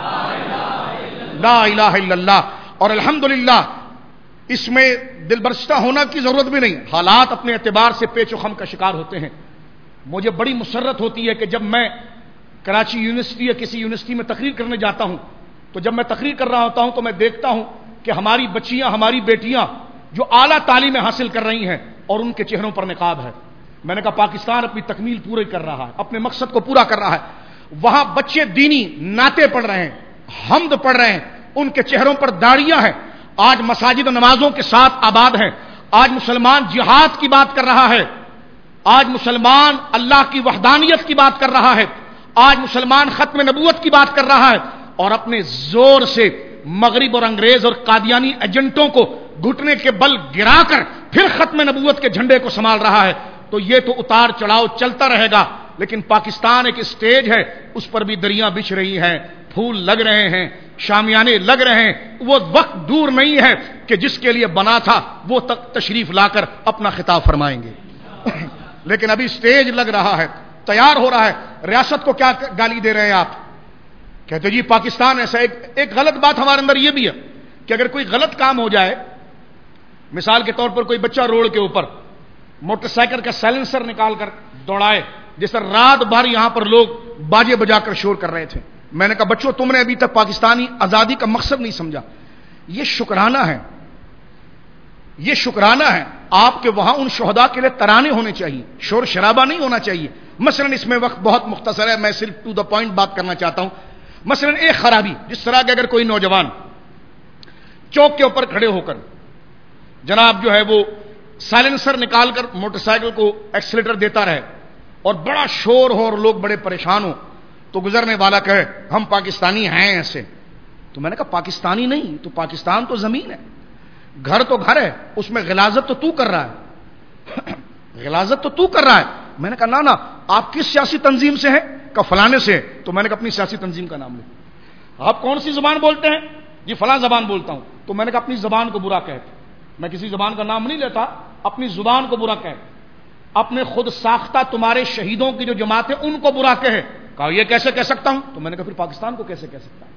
Speaker 1: لا الہ الا اللہ۔ اور الحمدللہ اس میں دل برشتہ ہونا کی ضرورت بھی نہیں، حالات اپنے اعتبار سے پیچ و خم کا شکار ہوتے ہیں۔ مجھے بڑی مسرت ہوتی ہے کہ جب میں کراچی یونیورسٹی یا کسی یونیورسٹی میں تقریر کرنے جاتا ہوں تو جب میں تقریر کر رہا ہوتا ہوں تو میں دیکھتا ہوں کہ ہماری بچیاں، ہماری بیٹیاں جو اعلیٰ تعلیمیں حاصل کر رہی ہیں اور ان کے چہروں پر نقاب ہے۔ میں نے کہا پاکستان اپنی تکمیل پوری کر رہا ہے، اپنے مقصد کو پورا کر رہا ہے۔ وہاں بچے دینی نعتیں پڑھ رہے ہیں، حمد پڑھ رہے ہیں، ان کے چہروں پر داڑیاں ہیں، آج مساجد و نمازوں کے ساتھ آباد ہیں، آج مسلمان جہاد کی بات کر رہا ہے، آج مسلمان اللہ کی وحدانیت کی بات کر رہا ہے، آج مسلمان ختم نبوت کی بات کر رہا ہے، اور اپنے زور سے مغرب اور انگریز اور قادیانی ایجنٹوں کو گھٹنے کے بل گرا کر پھر ختم نبوت کے جھنڈے کو سنبھال رہا ہے۔ تو یہ تو اتار چڑھاؤ چلتا رہے گا، لیکن پاکستان ایک اسٹیج ہے، اس پر بھی دریاں بچھ رہی ہیں، پھول لگ رہے ہیں، شامیانے لگ رہے ہیں۔ وہ وقت دور نہیں ہے کہ جس کے لیے بنا تھا وہ تک تشریف لا کر اپنا خطاب فرمائیں گے، لیکن ابھی اسٹیج لگ رہا ہے، تیار ہو رہا ہے۔ ریاست کو کیا گالی دے رہے ہیں آپ؟ کہتے جی پاکستان ایسا۔ ایک غلط بات ہمارے اندر یہ بھی ہے کہ اگر کوئی غلط کام ہو جائے، مثال کے طور پر کوئی بچہ روڈ کے اوپر موٹر سائیکل کا سائلنسر نکال کر دوڑائے، جیسے رات بھر یہاں پر لوگ باجے بجا کر شور کر رہے تھے۔ میں نے کہا بچوں تم نے ابھی تک پاکستانی آزادی کا مقصد نہیں سمجھا، یہ شکرانہ ہے، یہ شکرانہ ہے۔ آپ کے وہاں ان شہداء کے لیے ترانے ہونے چاہیے، شور شرابہ نہیں ہونا چاہیے۔ مثلا اس میں وقت بہت مختصر ہے، میں صرف ٹو دا پوائنٹ بات کرنا چاہتا ہوں۔ مثلا ایک خرابی، جس طرح کہ اگر کوئی نوجوان چوک کے اوپر کھڑے ہو کر جناب جو ہے وہ سائلنسر نکال کر موٹر سائیکل کو ایکسیلیٹر دیتا رہے اور بڑا شور ہو اور لوگ بڑے پریشان ہو، تو گزرنے والا کہے ہم پاکستانی ہیں ایسے، تو میں نے کہا پاکستانی نہیں، تو پاکستان تو زمین ہے، گھر تو گھر ہے، اس میں غلاظت تو تو کر رہا ہے غلاظت تو تو کر رہا ہے۔ میں نے کہا نا آپ کس سیاسی تنظیم سے ہیں؟ کہ فلانے سے۔ تو میں نے کہا اپنی سیاسی تنظیم کا نام لے۔ آپ کون سی زبان بولتے ہیں؟ جی فلاں زبان بولتا ہوں۔ تو میں نے کہا اپنی زبان کو برا کہتے، میں کسی زبان کا نام نہیں لیتا، اپنی زبان کو برا کہے، اپنے خود ساختہ تمہارے شہیدوں کی جو جماعت ہے ان کو برا کہے۔ کہا یہ کیسے کہہ سکتا ہوں؟ تو میں نے کہا پھر پاکستان کو کیسے کہہ سکتا ہوں؟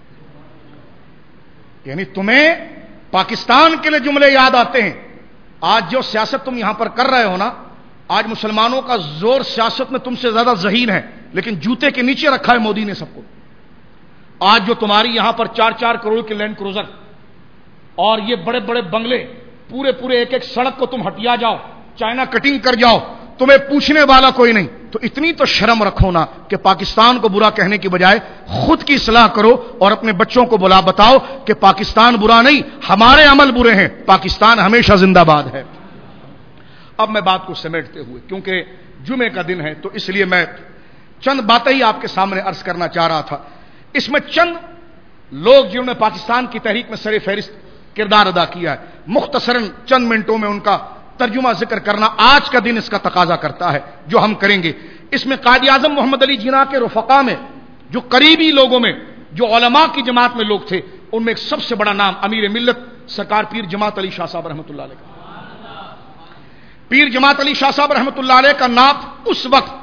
Speaker 1: یعنی تمہیں پاکستان کے لیے جملے یاد آتے ہیں۔ آج جو سیاست تم یہاں پر کر رہے ہو نا، آج مسلمانوں کا زور سیاست میں تم سے زیادہ ذہین ہے، لیکن جوتے کے نیچے رکھا ہے مودی نے سب کو۔ آج جو تمہاری یہاں پر 4-4 کروڑ کے لینڈ کروزر اور یہ بڑے بڑے بنگلے، پورے ایک ایک سڑک کو تم ہٹیا جاؤ، چائنا کٹنگ کر جاؤ، تمہیں پوچھنے والا کوئی نہیں، تو اتنی تو شرم رکھو نا کہ پاکستان کو برا کہنے کی بجائے خود کی اصلاح کرو اور اپنے بچوں کو بتاؤ کہ پاکستان برا نہیں، ہمارے عمل برے ہیں، پاکستان ہمیشہ زندہ باد ہے۔ اب میں بات کو سمیٹتے ہوئے، کیونکہ جمعے کا دن ہے، تو اس لیے میں چند باتیں ہی آپ کے سامنے عرض کرنا چاہ رہا تھا۔ اس میں چند لوگ جنہوں نے پاکستان کی تحریک میں سر فہرست کردار ادا کیا ہے، مختصراً چند منٹوں میں ان کا ترجمہ ذکر کرنا آج کا دن اس کا تقاضا کرتا ہے، جو ہم کریں گے۔ اس میں قائد اعظم محمد علی جناح کے رفقا میں، جو قریبی لوگوں میں، جو علماء کی جماعت میں لوگ تھے، ان میں ایک سب سے بڑا نام امیر ملت سرکار پیر جماعت علی شاہ صاحب رحمۃ اللہ علیہ کا۔ پیر جماعت علی شاہ صاحب رحمۃ اللہ علیہ کا نام اس وقت،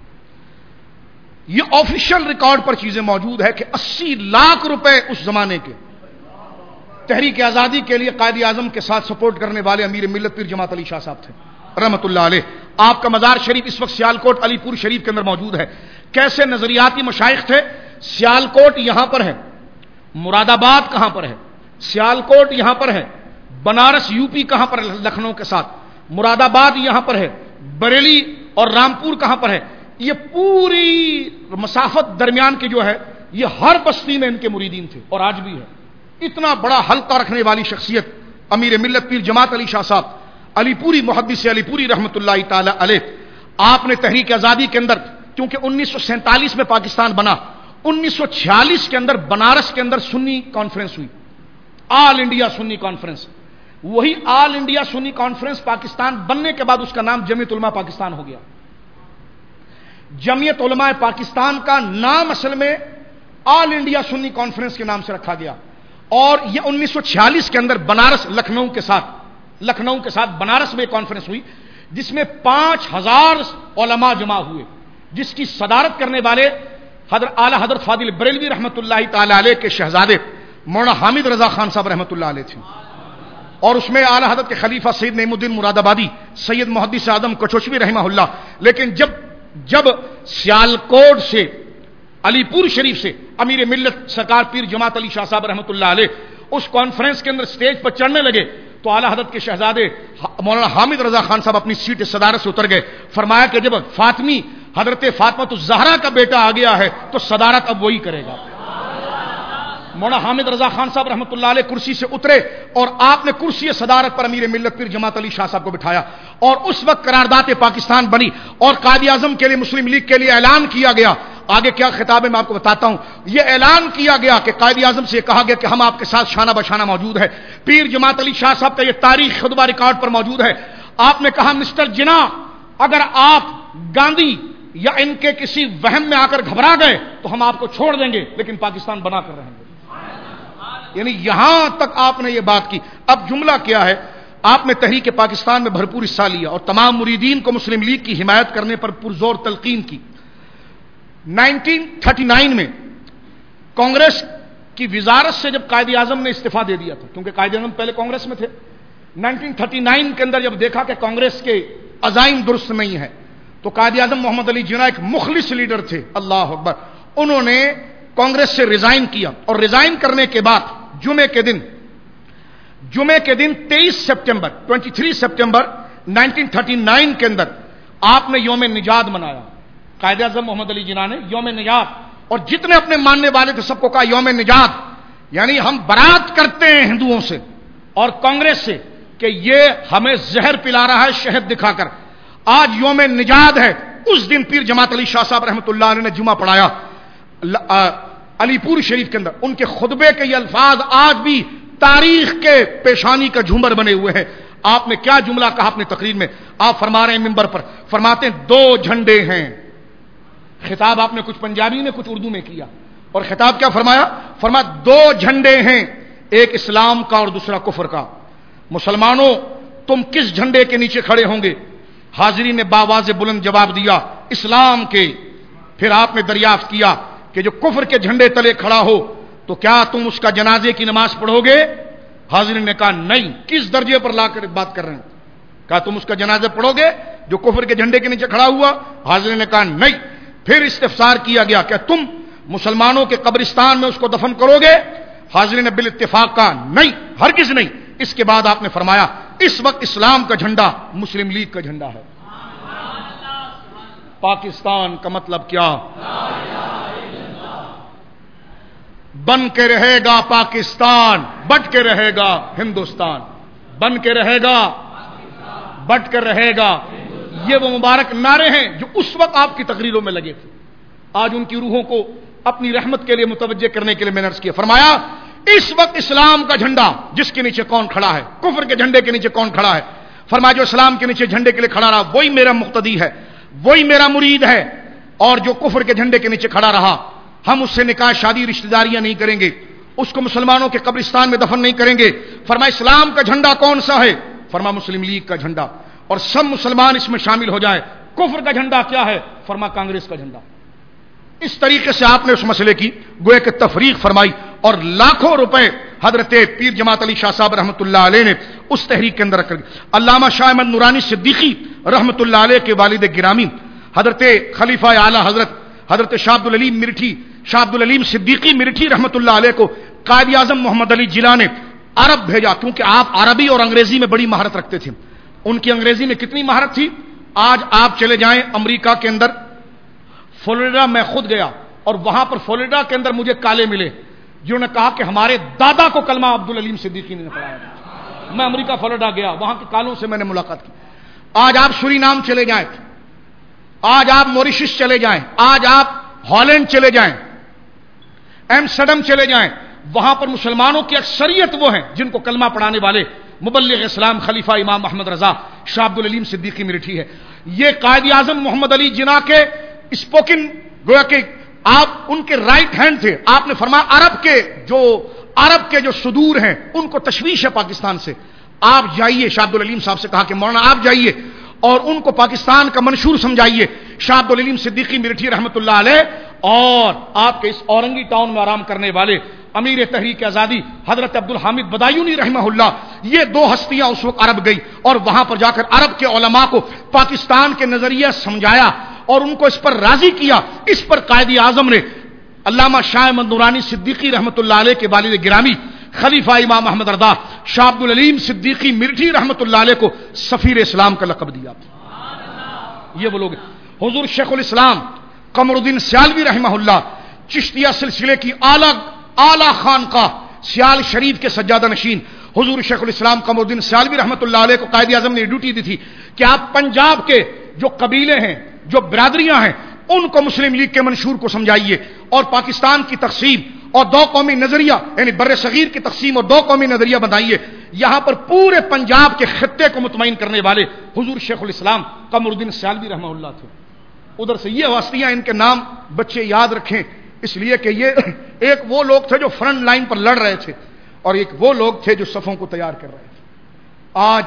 Speaker 1: یہ آفیشیل ریکارڈ پر چیزیں موجود ہے کہ 80 لاکھ روپے اس زمانے کے تحریک آزادی کے لیے قائد اعظم کے ساتھ سپورٹ کرنے والے امیر ملت پیر جماعت علی شاہ صاحب تھے رحمۃ اللہ علیہ۔ آپ کا مزار شریف اس وقت سیالکوٹ علی پور شریف کے اندر موجود ہے۔ کیسے نظریاتی مشائخ تھے؟ سیالکوٹ یہاں پر ہے، مراد آباد کہاں پر ہے، سیالکوٹ یہاں پر ہے، بنارس یو پی کہاں پر ہے لکھنؤ کے ساتھ، مراد آباد یہاں پر ہے، بریلی اور رامپور کہاں پر ہے، یہ پوری مسافت درمیان کی جو ہے یہ ہر بستی میں ان کے مریدین تھے اور آج بھی ہے۔ اتنا بڑا حلقہ رکھنے والی شخصیت امیر ملت پیر جماعت علی شاہ صاحب علی پوری محدث علی پوری رحمۃ اللہ تعالی علیہ۔ آپ نے تحریک آزادی کے اندر، کیونکہ 1947 میں پاکستان بنا، 1946 کے اندر بنارس کے اندر سنی کانفرنس ہوئی، آل انڈیا سنی کانفرنس۔ وہی all India Sunni conference Pakistan بننے کے بعد اس کا نام جمعیت علماء پاکستان ہو گیا۔ جمعیت علماء پاکستان کا نام اصل میں آل انڈیا سنی کانفرنس کے نام سے رکھا گیا، اور یہ 1946 کے اندر بنارس لکھنؤ کے ساتھ بنارس میں کانفرنس ہوئی، جس میں 5000 علماء جمع ہوئے، جس کی صدارت کرنے والے اعلیٰ حضرت فاضل بریلوی رحمۃ اللہ تعالی علیہ کے شہزادے مولانا حامد رضا خان صاحب رحمۃ اللہ علیہ تھے، اور اس میں اعلیٰ حضرت کے خلیفہ سید نعیم الدین مراد آبادی، سید محدث اعظم کچوچوی رحمہ اللہ۔ لیکن جب سیالکوٹ سے علی پور شریف سے امیر ملت سرکار پیر جماعت علی شاہ صاحب رحمۃ اللہ علیہ اس کانفرنس کے اندر سٹیج پر چڑھنے لگے، تو اعلیٰ حضرت کے شہزادے مولانا حامد رضا خان صاحب اپنی سیٹ صدارت سے اتر گئے۔ فرمایا کہ جب فاطمی حضرت فاطمہ الزہرا کا بیٹا آ گیا ہے تو صدارت اب وہی کرے گا۔ مولانا حامد رضا خان صاحب رحمۃ اللہ علیہ کرسی سے اترے اور آپ نے کرسی صدارت پر امیر ملت پیر جماعت علی شاہ صاحب کو بٹھایا، اور اس وقت قرارداد پاکستان بنی اور قائد اعظم کے لیے مسلم لیگ کے لیے اعلان کیا گیا۔ آگے کیا خطاب ہے میں آپ کو بتاتا ہوں۔ یہ اعلان کیا گیا کہ قائد اعظم سے کہا گیا کہ ہم آپ کے ساتھ شانہ بشانہ موجود ہے۔ پیر جماعت علی شاہ صاحب کا یہ تاریخ خطبہ ریکارڈ پر موجود ہے۔ آپ نے کہا مسٹر جناح، اگر آپ گاندھی یا ان کے کسی وہم میں آ کر گھبرا گئے تو ہم آپ کو چھوڑ دیں گے، لیکن پاکستان بنا کر رہیں گے۔ یعنی یہاں تک آپ نے یہ بات کی۔ اب جملہ کیا ہے؟ آپ نے تحریک پاکستان میں بھرپور حصہ لیا اور تمام مریدین کو مسلم لیگ کی حمایت کرنے پر پرزور تلقین کی۔ 1939 میں کانگریس کی وزارت سے جب قائد اعظم نے استعفیٰ دے دیا تھا، کیونکہ قائد اعظم پہلے کانگریس میں تھے، 1939 کے اندر جب دیکھا کہ کانگریس کے عزائم درست نہیں ہے. تو قائد اعظم محمد علی جناح ایک مخلص لیڈر تھے. اللہ اکبر. انہوں نے کانگریس سے ریزائن کیا اور ریزائن کرنے کے بعد جمعے کے دن 23 سپٹمبر 1939 کے اندر آپ نے یوم نجات منایا. قائد اعظم محمد علی جناح نے یوم نجات، اور جتنے اپنے ماننے والے تھے سب کو کہا یوم نجات، یعنی ہم برات کرتے ہیں ہندوؤں سے اور کانگریس سے کہ یہ ہمیں زہر پلا رہا ہے شہد دکھا کر. آج یوم نجات ہے. اس دن پیر جماعت علی شاہ صاحب رحمۃ اللہ علیہ نے جمعہ پڑھایا علی پور شریف کے اندر. ان کے خطبے کے یہ الفاظ آج بھی تاریخ کے پیشانی کا جھومر بنے ہوئے ہیں. آپ نے کیا جملہ کہا اپنی تقریر میں؟ آپ فرما رہے ہیں ممبر پر، فرماتے ہیں 2 جھنڈے ہیں. خطاب آپ نے کچھ پنجابی میں کچھ اردو میں کیا، اور خطاب کیا فرمایا؟ فرمایا 2 جھنڈے ہیں، ایک اسلام کا اور دوسرا کفر کا. مسلمانوں تم کس جھنڈے کے نیچے کھڑے ہوں گے؟ حاضرین نے باواز بلند جواب دیا اسلام کے. پھر آپ نے دریافت کیا کہ جو کفر کے جھنڈے تلے کھڑا ہو تو کیا تم اس کا جنازے کی نماز پڑھو گے؟ حاضرین نے کہا نہیں. کس درجے پر لا کر بات کر رہے ہیں؟ کہا تم اس کا جنازہ پڑھو گے جو کفر کے جھنڈے کے نیچے کھڑا ہوا؟ حاضرین نے کہا نہیں. پھر استفسار کیا گیا کہ تم مسلمانوں کے قبرستان میں اس کو دفن کرو گے؟ حاضرین نے بالاتفاق کہا نہیں، ہرگز نہیں. اس کے بعد آپ نے فرمایا اس وقت اسلام کا جھنڈا مسلم لیگ کا جھنڈا ہے. پاکستان کا مطلب کیا؟ بن کے رہے گا پاکستان، بٹ کے رہے گا ہندوستان. بن کے رہے گا، بٹ کر رہے گا. یہ وہ مبارک نعرے ہیں جو اس وقت آپ کی تقریروں میں لگے تھے. آج ان کی روحوں کو اپنی رحمت کے لیے متوجہ کرنے کے لیے میں نے عرض کیا. فرمایا اس وقت اسلام کا جھنڈا جس کے نیچے کون کھڑا ہے؟ کفر کے جھنڈے کے نیچے کون کھڑا ہے؟ فرمایا جو اسلام کے نیچے جھنڈے کے لیے کھڑا رہا وہی میرا مقتدی ہے، وہی میرا مرید ہے. اور جو کفر کے جھنڈے کے نیچے کھڑا رہا ہم اس سے نکاح شادی رشتہ داریاں نہیں کریں گے، اس کو مسلمانوں کے قبرستان میں دفن نہیں کریں گے. فرمایا اسلام کا جھنڈا کون سا ہے؟ فرمایا مسلم لیگ کا جھنڈا، اور سب مسلمان اس میں شامل ہو جائے. کفر کا جھنڈا کیا ہے؟ فرمایا کانگریس کا جھنڈا. اس طریقے سے آپ نے اس مسئلے کی گویا کہ تفریق فرمائی، اور لاکھوں روپے حضرت پیر جماعت علی شاہ صاحب رحمۃ اللہ علیہ نے اس تحریک کے اندر رکھ کر. علامہ شاہ احمد نورانی صدیقی رحمۃ اللہ علیہ کے والد گرامی حضرت خلیفہ اعلی حضرت شاہ عبد العلیم صدیقی مرٹھی رحمۃ اللہ علیہ کو قائد اعظم محمد علی جناح نے عرب بھیجا، کیونکہ آپ عربی اور انگریزی میں بڑی مہارت رکھتے تھے. ان کی انگریزی میں کتنی مہارت تھی، آج آپ چلے جائیں امریکہ کے اندر، فلوریڈا میں خود گیا اور وہاں پر فلوریڈا کے اندر مجھے کالے ملے جنہوں نے کہا کہ ہمارے دادا کو کلمہ عبد العلیم صدیقی نے پڑھایا تھا. میں امریکہ فلوریڈا گیا، وہاں کے کالوں سے میں نے ملاقات کی. آج آپ سورینام چلے جائیں، آج آپ موریشس چلے جائیں، آج آپ ہالینڈ چلے جائیں، ایمسٹرڈم چلے جائیں، وہاں پر مسلمانوں کی اکثریت وہ ہیں جن کو کلمہ پڑھانے والے مبلغ اسلام خلیفہ امام محمد رضا شاہ عبد العلیم صدیقی مرٹھی ہے. یہ قائد اعظم محمد علی جناح کے اسپوکن گویا کہ آپ ان کے رائٹ ہینڈ تھے. آپ نے فرمایا عرب کے جو صدور ہیں ان کو تشویش ہے پاکستان سے، آپ جائیے. شاہ عبد العلیم صاحب سے کہا کہ مولانا آپ جائیے اور ان کو پاکستان کا منشور سمجھائیے. شاہ عبد العلیم صدیقی مرٹھی رحمۃ اللہ علیہ اور آپ کے اس اورنگی ٹاؤن میں آرام کرنے والے امیر تحریک آزادی حضرت عبد الحامد بدایونی رحمہ اللہ، یہ 2 ہستیاں اس وقت عرب گئی اور وہاں پر جا کر عرب کے علماء کو پاکستان کے نظریہ سمجھایا اور ان کو اس پر راضی کیا. اس پر قائد اعظم نے علامہ شاہ احمد نورانی صدیقی رحمۃ اللہ علیہ کے والد گرامی خلیفہ امام محمد رضا شاہ عبد العلیم صدیقی مرٹھی رحمۃ اللہ علیہ کو سفیر اسلام کا لقب دیا. یہ وہ لوگ حضور شیخ الاسلام قمر الدین سیالوی رحمہ اللہ چشتیہ سلسلے کی اعلی خانقاہ سیال شریف کے سجادہ نشین حضور شیخ الاسلام قمر الدین سیالوی رحمۃ اللہ علیہ کو قائد اعظم نے ڈیوٹی دی تھی کہ آپ پنجاب کے جو قبیلے ہیں، جو برادریاں ہیں، ان کو مسلم لیگ کے منشور کو سمجھائیے اور پاکستان کی تقسیم اور 2 قومی نظریہ یعنی بر صغیر کی تقسیم اور 2 قومی نظریہ بنائیے. یہاں پر پورے پنجاب کے خطے کو مطمئن کرنے والے حضور شیخ الاسلام قمر الدین سیالوی رحمہ اللہ تھے. ادھر سے یہ ہستیاں، ان کے نام بچے یاد رکھیں اس لیے کہ یہ ایک وہ لوگ تھے جو فرنٹ لائن پر لڑ رہے تھے اور ایک وہ لوگ تھے جو صفوں کو تیار کر رہے تھے.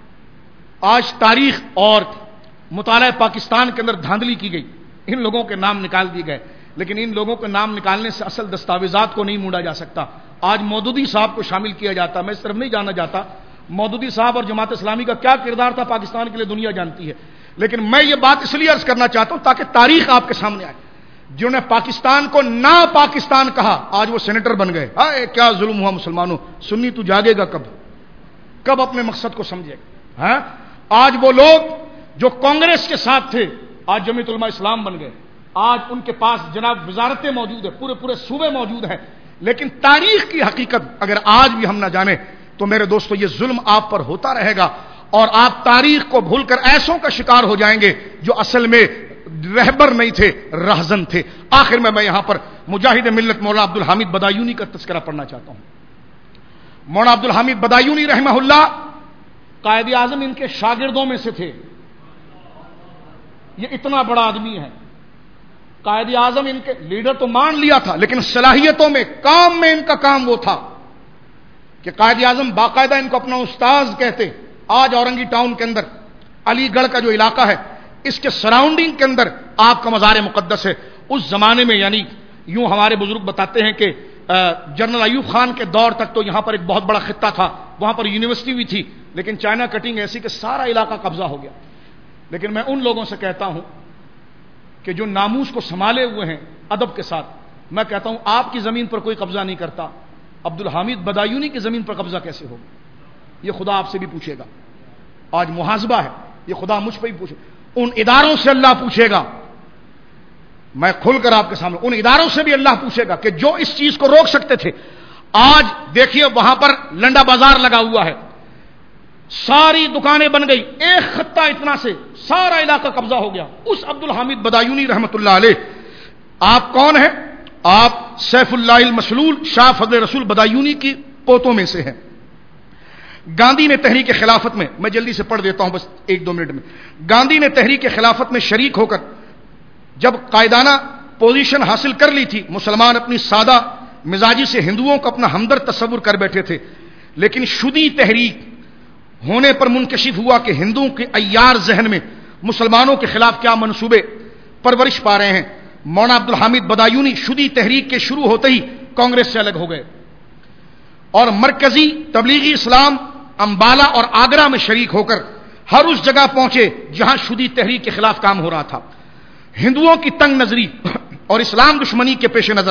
Speaker 1: آج تاریخ اور مطالعہ پاکستان کے اندر دھاندلی کی گئی، ان لوگوں کے نام نکال دیے گئے، لیکن ان لوگوں کے نام نکالنے سے اصل دستاویزات کو نہیں مونڈا جا سکتا. آج مودودی صاحب کو شامل کیا جاتا، میں اس طرف نہیں جانا چاہتا. مودودی صاحب اور جماعت اسلامی کا کیا کردار تھا پاکستان کے لیے دنیا جانتی ہے، لیکن میں یہ بات اس لیے عرض کرنا چاہتا ہوں تاکہ تاریخ آپ کے سامنے آئے. جنہوں نے پاکستان کو نا پاکستان کہا آج وہ سینیٹر بن گئے. کیا ظلم ہوا مسلمانوں. سنی تو جاگے گا کب اپنے مقصد کو سمجھے گا. آج وہ لوگ جو کانگریس کے ساتھ تھے آج جمعیت علماء اسلام بن گئے. آج ان کے پاس جناب وزارتیں موجود ہیں، پورے صوبے موجود ہیں، لیکن تاریخ کی حقیقت اگر آج بھی ہم نہ جانیں تو میرے دوستو یہ ظلم آپ پر ہوتا رہے گا اور آپ تاریخ کو بھول کر ایسوں کا شکار ہو جائیں گے جو اصل میں رہبر نہیں تھے، رہزن تھے. آخر میں یہاں پر مجاہد ملت مولانا عبدالحمید بدایونی کا تذکرہ پڑھنا چاہتا ہوں. مولانا عبدالحمید بدایونی رحمہ اللہ قائد اعظم ان کے شاگردوں میں سے تھے. یہ اتنا بڑا آدمی ہے، قائد اعظم ان کے لیڈر تو مان لیا تھا لیکن صلاحیتوں میں، کام میں ان کا کام وہ تھا کہ قائد اعظم باقاعدہ ان کو اپنا استاذ کہتے. آج اورنگی ٹاؤن کے اندر علی گڑھ کا جو علاقہ ہے اس کے سراؤنڈنگ کے اندر آپ کا مزار مقدس ہے. اس زمانے میں یعنی یوں ہمارے بزرگ بتاتے ہیں کہ جنرل ایوب خان کے دور تک تو یہاں پر ایک بہت بڑا خطہ تھا، وہاں پر یونیورسٹی بھی تھی، لیکن چائنا کٹنگ ایسی کہ سارا علاقہ قبضہ ہو گیا. لیکن میں ان لوگوں سے کہتا ہوں کہ جو ناموس کو سنبھالے ہوئے ہیں ادب کے ساتھ، میں کہتا ہوں آپ کی زمین پر کوئی قبضہ نہیں کرتا، عبدالحمید بدایونی کی زمین پر قبضہ کیسے ہوگا؟ یہ خدا آپ سے بھی پوچھے گا. آج محاسبہ ہے، یہ خدا مجھ پہ بھی پوچھے. ان اداروں سے اللہ پوچھے گا. میں کھل کر آپ کے سامنے ان اداروں سے بھی اللہ پوچھے گا کہ جو اس چیز کو روک سکتے تھے. آج دیکھیے وہاں پر لنڈا بازار لگا ہوا ہے، ساری دکانیں بن گئی، ایک خطہ اتنا سے سارا علاقہ قبضہ ہو گیا. اس عبدالحمید بدایونی رحمت اللہ علیہ آپ کون ہیں؟ آپ سیف اللہ المسلول شاہ فضل رسول بدایونی کی پوتوں میں سے ہیں. گاندھی نے تحریک خلافت میں جلدی سے پڑھ دیتا ہوں بس 1-2 منٹ میں. گاندھی نے تحریک خلافت میں شریک ہو کر جب قائدانہ پوزیشن حاصل کر لی تھی، مسلمان اپنی سادہ مزاجی سے ہندوؤں کو اپنا ہمدرد تصور کر بیٹھے تھے، لیکن شدی تحریک ہونے پر منکشف ہوا کہ ہندوؤں کے عیار ذہن میں مسلمانوں کے خلاف کیا منصوبے پرورش پا رہے ہیں. مولانا عبدالحمید بدایونی شدی تحریک کے شروع ہوتے ہی کانگریس سے الگ ہو گئے اور مرکزی تبلیغی اسلام امبالہ اور آگرہ میں شریک ہو کر ہر اس جگہ پہنچے جہاں شدی تحریک کے خلاف کام ہو رہا تھا. ہندوؤں کی تنگ نظری اور اسلام دشمنی کے پیش نظر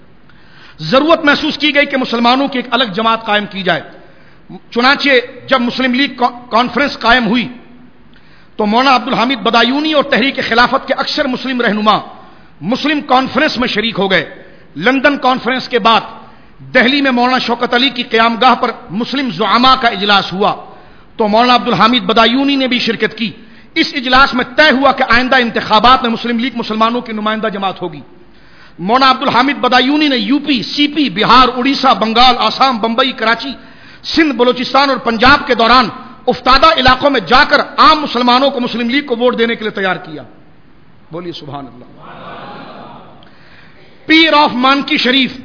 Speaker 1: ضرورت محسوس کی گئی کہ مسلمانوں کی ایک الگ جماعت قائم کی جائے. چنانچہ جب مسلم لیگ کانفرنس قائم ہوئی تو مولانا عبدالحمید بدایونی اور تحریک خلافت کے اکثر مسلم رہنما مسلم کانفرنس میں شریک ہو گئے. لندن کانفرنس کے بعد دہلی میں مولانا شوکت علی کی قیام گاہ پر مسلم زعماء کا اجلاس ہوا تو مولانا عبدالحمید بدایونی نے بھی شرکت کی. اس اجلاس میں طے ہوا کہ آئندہ انتخابات میں مسلم لیگ مسلمانوں کی نمائندہ جماعت ہوگی. مولانا عبدالحمید بدایونی نے U P, C P, Bihar, Orissa, Bengal, Assam, Bombay, Karachi, Sindh, Balochistan اور پنجاب کے دوران افتادہ علاقوں میں جا کر عام مسلمانوں کو مسلم لیگ کو ووٹ دینے کے لیے تیار کیا. بولیے سبحان اللہ. پیر آف مانکی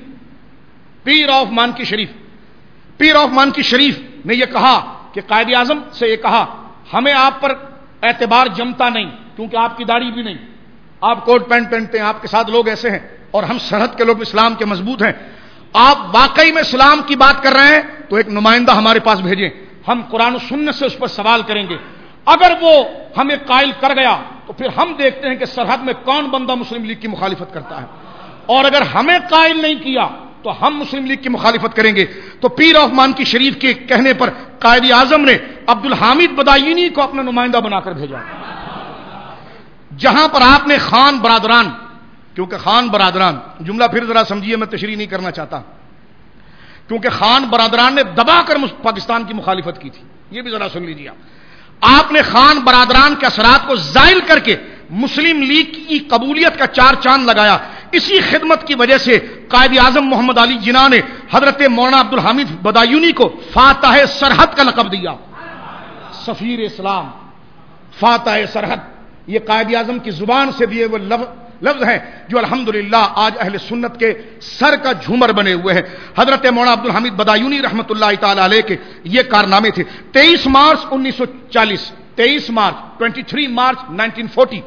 Speaker 1: شریف نے یہ کہا کہ قائد اعظم سے یہ کہا ہمیں آپ پر اعتبار جمتا نہیں کیونکہ آپ کی داڑھی بھی نہیں، آپ کوٹ پینٹ پہنتے ہیں، آپ کے ساتھ لوگ ایسے ہیں اور ہم سرحد کے لوگ اسلام کے مضبوط ہیں. آپ واقعی میں اسلام کی بات کر رہے ہیں تو ایک نمائندہ ہمارے پاس بھیجیں، ہم قرآن و سنت سے اس پر سوال کریں گے. اگر وہ ہمیں قائل کر گیا تو پھر ہم دیکھتے ہیں کہ سرحد میں کون بندہ مسلم لیگ کی مخالفت کرتا ہے، اور اگر ہمیں قائل نہیں کیا تو ہم مسلم لیگ کی مخالفت کریں گے. تو پیر آف مانکی شریف کے کہنے پر قائد اعظم نے عبدالحمید بدایونی کو اپنا نمائندہ بنا کر بھیجا، جہاں پر آپ نے خان برادران، کیونکہ خان برادران جملہ پھر ذرا سمجھیے، میں تشریح نہیں کرنا چاہتا، کیونکہ خان برادران نے دبا کر پاکستان کی مخالفت کی تھی، یہ بھی ذرا سن لیجیے. آپ نے خان برادران کے اثرات کو زائل کر کے مسلم لیگ کی قبولیت کا 4 چاند لگایا. اسی خدمت کی وجہ سے قائد اعظم محمد علی جناح نے حضرت مولانا عبدالحمید بدایونی کو فاتح سرحد کا لقب دیا. سفیر اسلام، فاتح سرحد، یہ قائد اعظم کی زبان سے دیے وہ لفظ ہیں جو الحمدللہ آج اہل سنت کے سر کا جھومر بنے ہوئے ہیں. حضرت مولانا عبدالحمید بدایونی رحمت اللہ تعالی علیہ کے یہ کارنامے تھے. 23 مارچ 1940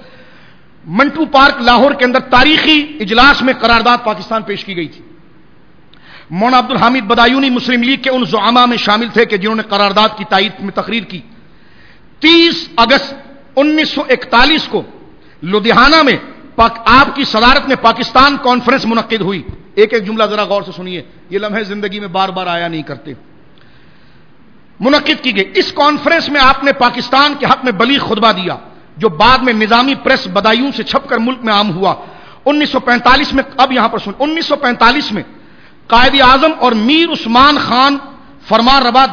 Speaker 1: منٹو پارک لاہور کے اندر تاریخی اجلاس میں قرارداد پاکستان پیش کی گئی تھی. مولانا عبدالحمید بدایونی مسلم لیگ کے ان زعماء میں شامل تھے کہ جنہوں نے قرارداد کی تائید میں تقریر کی۔ 30 اگست 1941 کو لدھیانہ میں آپ کی صدارت میں پاکستان کانفرنس منعقد ہوئی۔ ایک ایک جملہ ذرا غور سے سنیے، یہ لمحے زندگی میں بار بار آیا نہیں کرتے۔ منعقد کی گئی اس کانفرنس میں آپ نے پاکستان کے حق میں بلیغ خطبہ دیا، جو بعد میں نظامی پریس بدایون سے چھپ کر ملک میں عام ہوا۔ 1945 میں، اب یہاں پر سن، 1945 میں قائد اعظم اور میر عثمان خان فرمان روا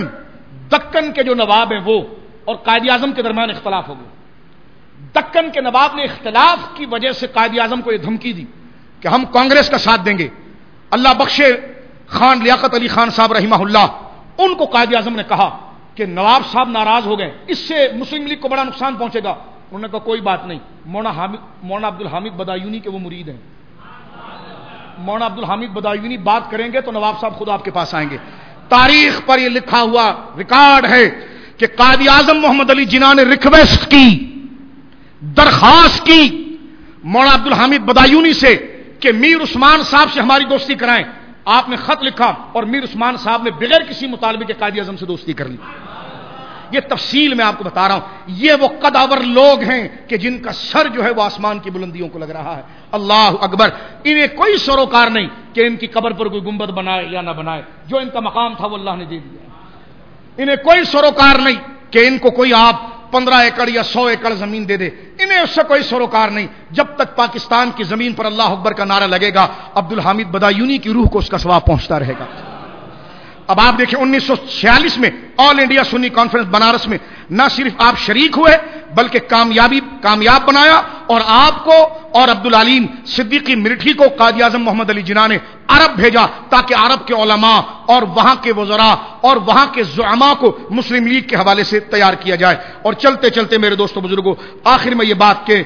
Speaker 1: دکن کے جو نواب ہیں وہ اور قائد اعظم کے درمیان اختلاف ہو گیا۔ دکن کے نواب نے اختلاف کی وجہ سے قائد اعظم کو یہ دھمکی دی کہ ہم کانگریس کا ساتھ دیں گے۔ اللہ بخشے خان لیاقت علی خان صاحب رحمہ اللہ، ان کو قائد اعظم نے کہا کہ نواب صاحب ناراض ہو گئے، اس سے مسلم لیگ کو بڑا نقصان پہنچے گا۔ انہوں نے کہا کوئی بات نہیں، مولانا عبدالحمید بدایونی کے وہ مرید ہیں، مولانا عبدالحمید بدایونی بات کریں گے تو نواب صاحب خود آپ کے پاس آئیں گے۔ تاریخ پر یہ لکھا ہوا ریکارڈ ہے کہ قائد اعظم محمد علی جناح نے ریکویسٹ کی، درخواست کی مولانا عبدالحمید بدایونی سے کہ میر عثمان صاحب سے ہماری دوستی کرائیں۔ آپ نے خط لکھا اور میر عثمان صاحب نے بغیر کسی مطالبے کے قائد اعظم سے دوستی کر لی۔ یہ تفصیل میں آپ کو بتا رہا ہوں، یہ وہ قداور لوگ ہیں کہ جن کا سر جو ہے وہ آسمان کی بلندیوں کو لگ رہا ہے۔ اللہ اکبر، انہیں کوئی سروکار نہیں کہ ان کی قبر پر کوئی گنبد بنائے یا نہ بنائے، جو ان کا مقام تھا وہ اللہ نے دے دیا۔ انہیں کوئی سروکار نہیں کہ ان کو کوئی آپ 15 ایکڑ یا 100 ایکڑ زمین دے دے، انہیں اس سے کوئی سروکار نہیں۔ جب تک پاکستان کی زمین پر اللہ اکبر کا نعرہ لگے گا، عبدالحمید بدایونی کی روح کو اس کا ثواب پہنچتا رہے گا۔ اب آپ دیکھیں 1946 میں all India Sunni conference Banaras میں نہ صرف آپ شریک ہوئے بلکہ کامیاب بنایا، اور آپ کو اور عبدالعلیم صدیقی مرٹھی کو قائد اعظم محمد علی جناح نے عرب بھیجا تاکہ عرب کے علماء اور وہاں کے وزراء اور وہاں کے زعماء کو مسلم لیگ کے حوالے سے تیار کیا جائے۔ اور چلتے چلتے میرے دوستوں بزرگوں، آخر میں یہ بات کہ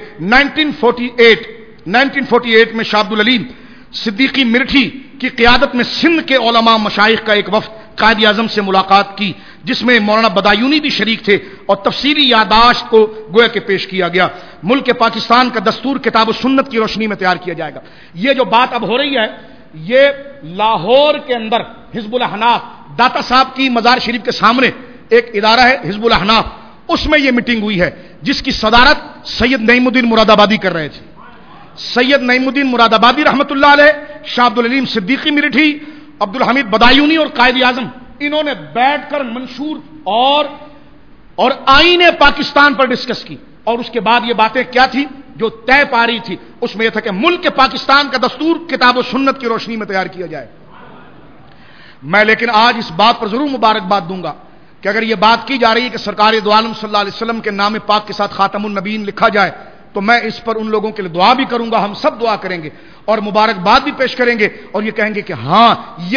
Speaker 1: 1948 میں شاہ عبدالعلیم صدیقی مرٹھی کی قیادت میں سندھ کے علماء مشائخ کا ایک وفد قائد اعظم سے ملاقات کی، جس میں مولانا بدایونی بھی شریک تھے، اور تفصیلی یادداشت کو گویا کہ پیش کیا گیا۔ ملک پاکستان کا دستور کتاب و سنت کی روشنی میں تیار کیا جائے گا۔ یہ جو بات اب ہو رہی ہے، یہ لاہور کے اندر حزب الاحناف، داتا صاحب کی مزار شریف کے سامنے ایک ادارہ ہے حزب الاحناف، اس میں یہ میٹنگ ہوئی ہے جس کی صدارت سید نعیم الدین مراد آبادی کر رہے تھے۔ سید نعیم الدین مراد آبادی رحمۃ اللہ علیہ، شاہ عبدالعلیم صدیقی مرٹھی، عبدالحمید بدایونی اور قائد اعظم، انہوں نے بیٹھ کر منشور اور آئین پاکستان پر ڈسکس کی، اور اس کے بعد یہ باتیں کیا تھی جو طے پا رہی تھی، اس میں یہ تھا کہ ملک پاکستان کا دستور کتاب و سنت کی روشنی میں تیار کیا جائے۔ میں لیکن آج اس بات پر ضرور مبارکباد دوں گا کہ اگر یہ بات کی جا رہی ہے کہ سرکار دو عالم صلی اللہ علیہ وسلم کے نام پاک کے ساتھ خاتم النبیین لکھا جائے، تو میں اس پر ان لوگوں کے لیے دعا بھی کروں گا، ہم سب دعا کریں گے اور مبارکباد بھی پیش کریں گے، اور یہ کہیں گے کہ ہاں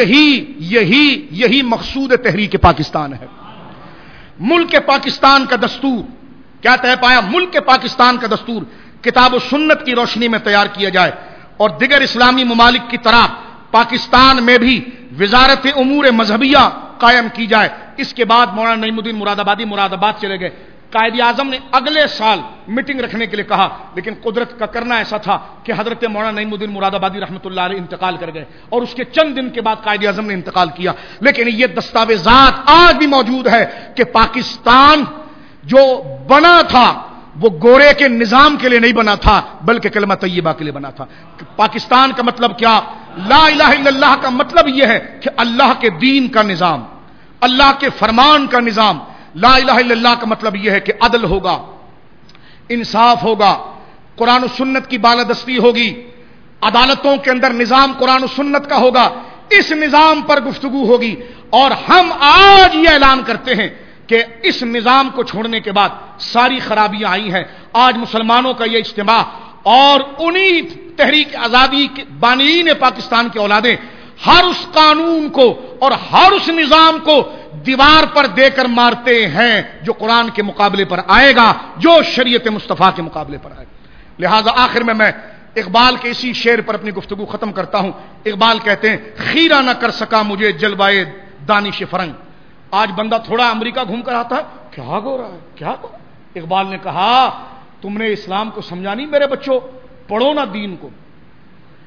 Speaker 1: یہی مقصود تحریک پاکستان ہے۔ ملک پاکستان کا دستور کیا طے پایا؟ ملک پاکستان کا دستور کتاب و سنت کی روشنی میں تیار کیا جائے، اور دیگر اسلامی ممالک کی طرح پاکستان میں بھی وزارت امور مذہبیہ قائم کی جائے۔ اس کے بعد مولانا نعیم الدین مراد آبادی مراد آباد چلے گئے۔ قائد اعظم نے اگلے سال میٹنگ رکھنے کے لیے کہا، لیکن قدرت کا کرنا ایسا تھا کہ حضرت مولانا نعیم الدین مراد آبادی رحمۃ اللہ علیہ انتقال کر گئے، اور اس کے چند دن کے بعد قائد اعظم نے انتقال کیا۔ لیکن یہ دستاویزات آج بھی موجود ہے کہ پاکستان جو بنا تھا وہ گورے کے نظام کے لیے نہیں بنا تھا بلکہ کلمہ طیبہ کے لیے بنا تھا۔ پاکستان کا مطلب کیا؟ لا الہ الا اللہ کا مطلب یہ ہے کہ اللہ کے دین کا نظام، اللہ کے فرمان کا نظام۔ لا الہ الا اللہ کا مطلب یہ ہے کہ عدل ہوگا، انصاف ہوگا، قرآن و سنت کی بالادستی ہوگی، عدالتوں کے اندر نظام قرآن و سنت کا ہوگا، اس نظام پر گفتگو ہوگی۔ اور ہم آج یہ اعلان کرتے ہیں کہ اس نظام کو چھوڑنے کے بعد ساری خرابیاں آئی ہیں۔ آج مسلمانوں کا یہ اجتماع اور انہی تحریک آزادی کے بانیین پاکستان کی اولادیں ہر اس قانون کو اور ہر اس نظام کو دیوار پر دے کر مارتے ہیں جو قرآن کے مقابلے پر آئے گا، جو شریعت مصطفیٰ کے مقابلے پر آئے گا۔ لہذا آخر میں اقبال کے اسی شعر پر اپنی گفتگو ختم کرتا ہوں۔ اقبال کہتے ہیں، خیرہ نہ کر سکا مجھے جلوائے دانش فرنگ۔ آج بندہ تھوڑا امریکہ گھوم کر آتا ہے، کیا ہو رہا ہے کیا ہو؟ اقبال نے کہا، تم نے اسلام کو سمجھا نہیں میرے بچوں، پڑھو نا دین کو۔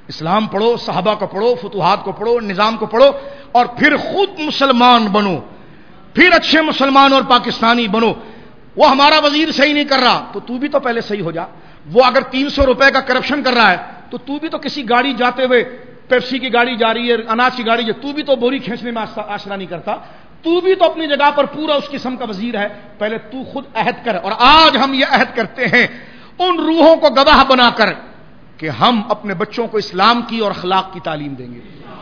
Speaker 1: اسلام پڑھو، صحابہ کو پڑھو، فتوحات کو پڑھو، نظام کو پڑھو، اور پھر خود مسلمان بنو، پھر اچھے مسلمان اور پاکستانی بنو۔ وہ ہمارا وزیر صحیح نہیں کر رہا تو بھی تو پہلے صحیح ہو جا۔ وہ اگر 300 روپے کا کرپشن کر رہا ہے تو بھی تو کسی گاڑی جاتے ہوئے، پیپسی کی گاڑی جا رہی ہے، اناج کی گاڑی، تو بھی تو بوری کھینچنے میں آشنا نہیں کرتا، تو بھی تو اپنی جگہ پر پورا اس قسم کا وزیر ہے۔ پہلے تو خود عہد کر، اور آج ہم یہ عہد کرتے ہیں ان روحوں کو گواہ بنا کر کہ ہم اپنے بچوں کو اسلام کی اور اخلاق کی تعلیم دیں گے۔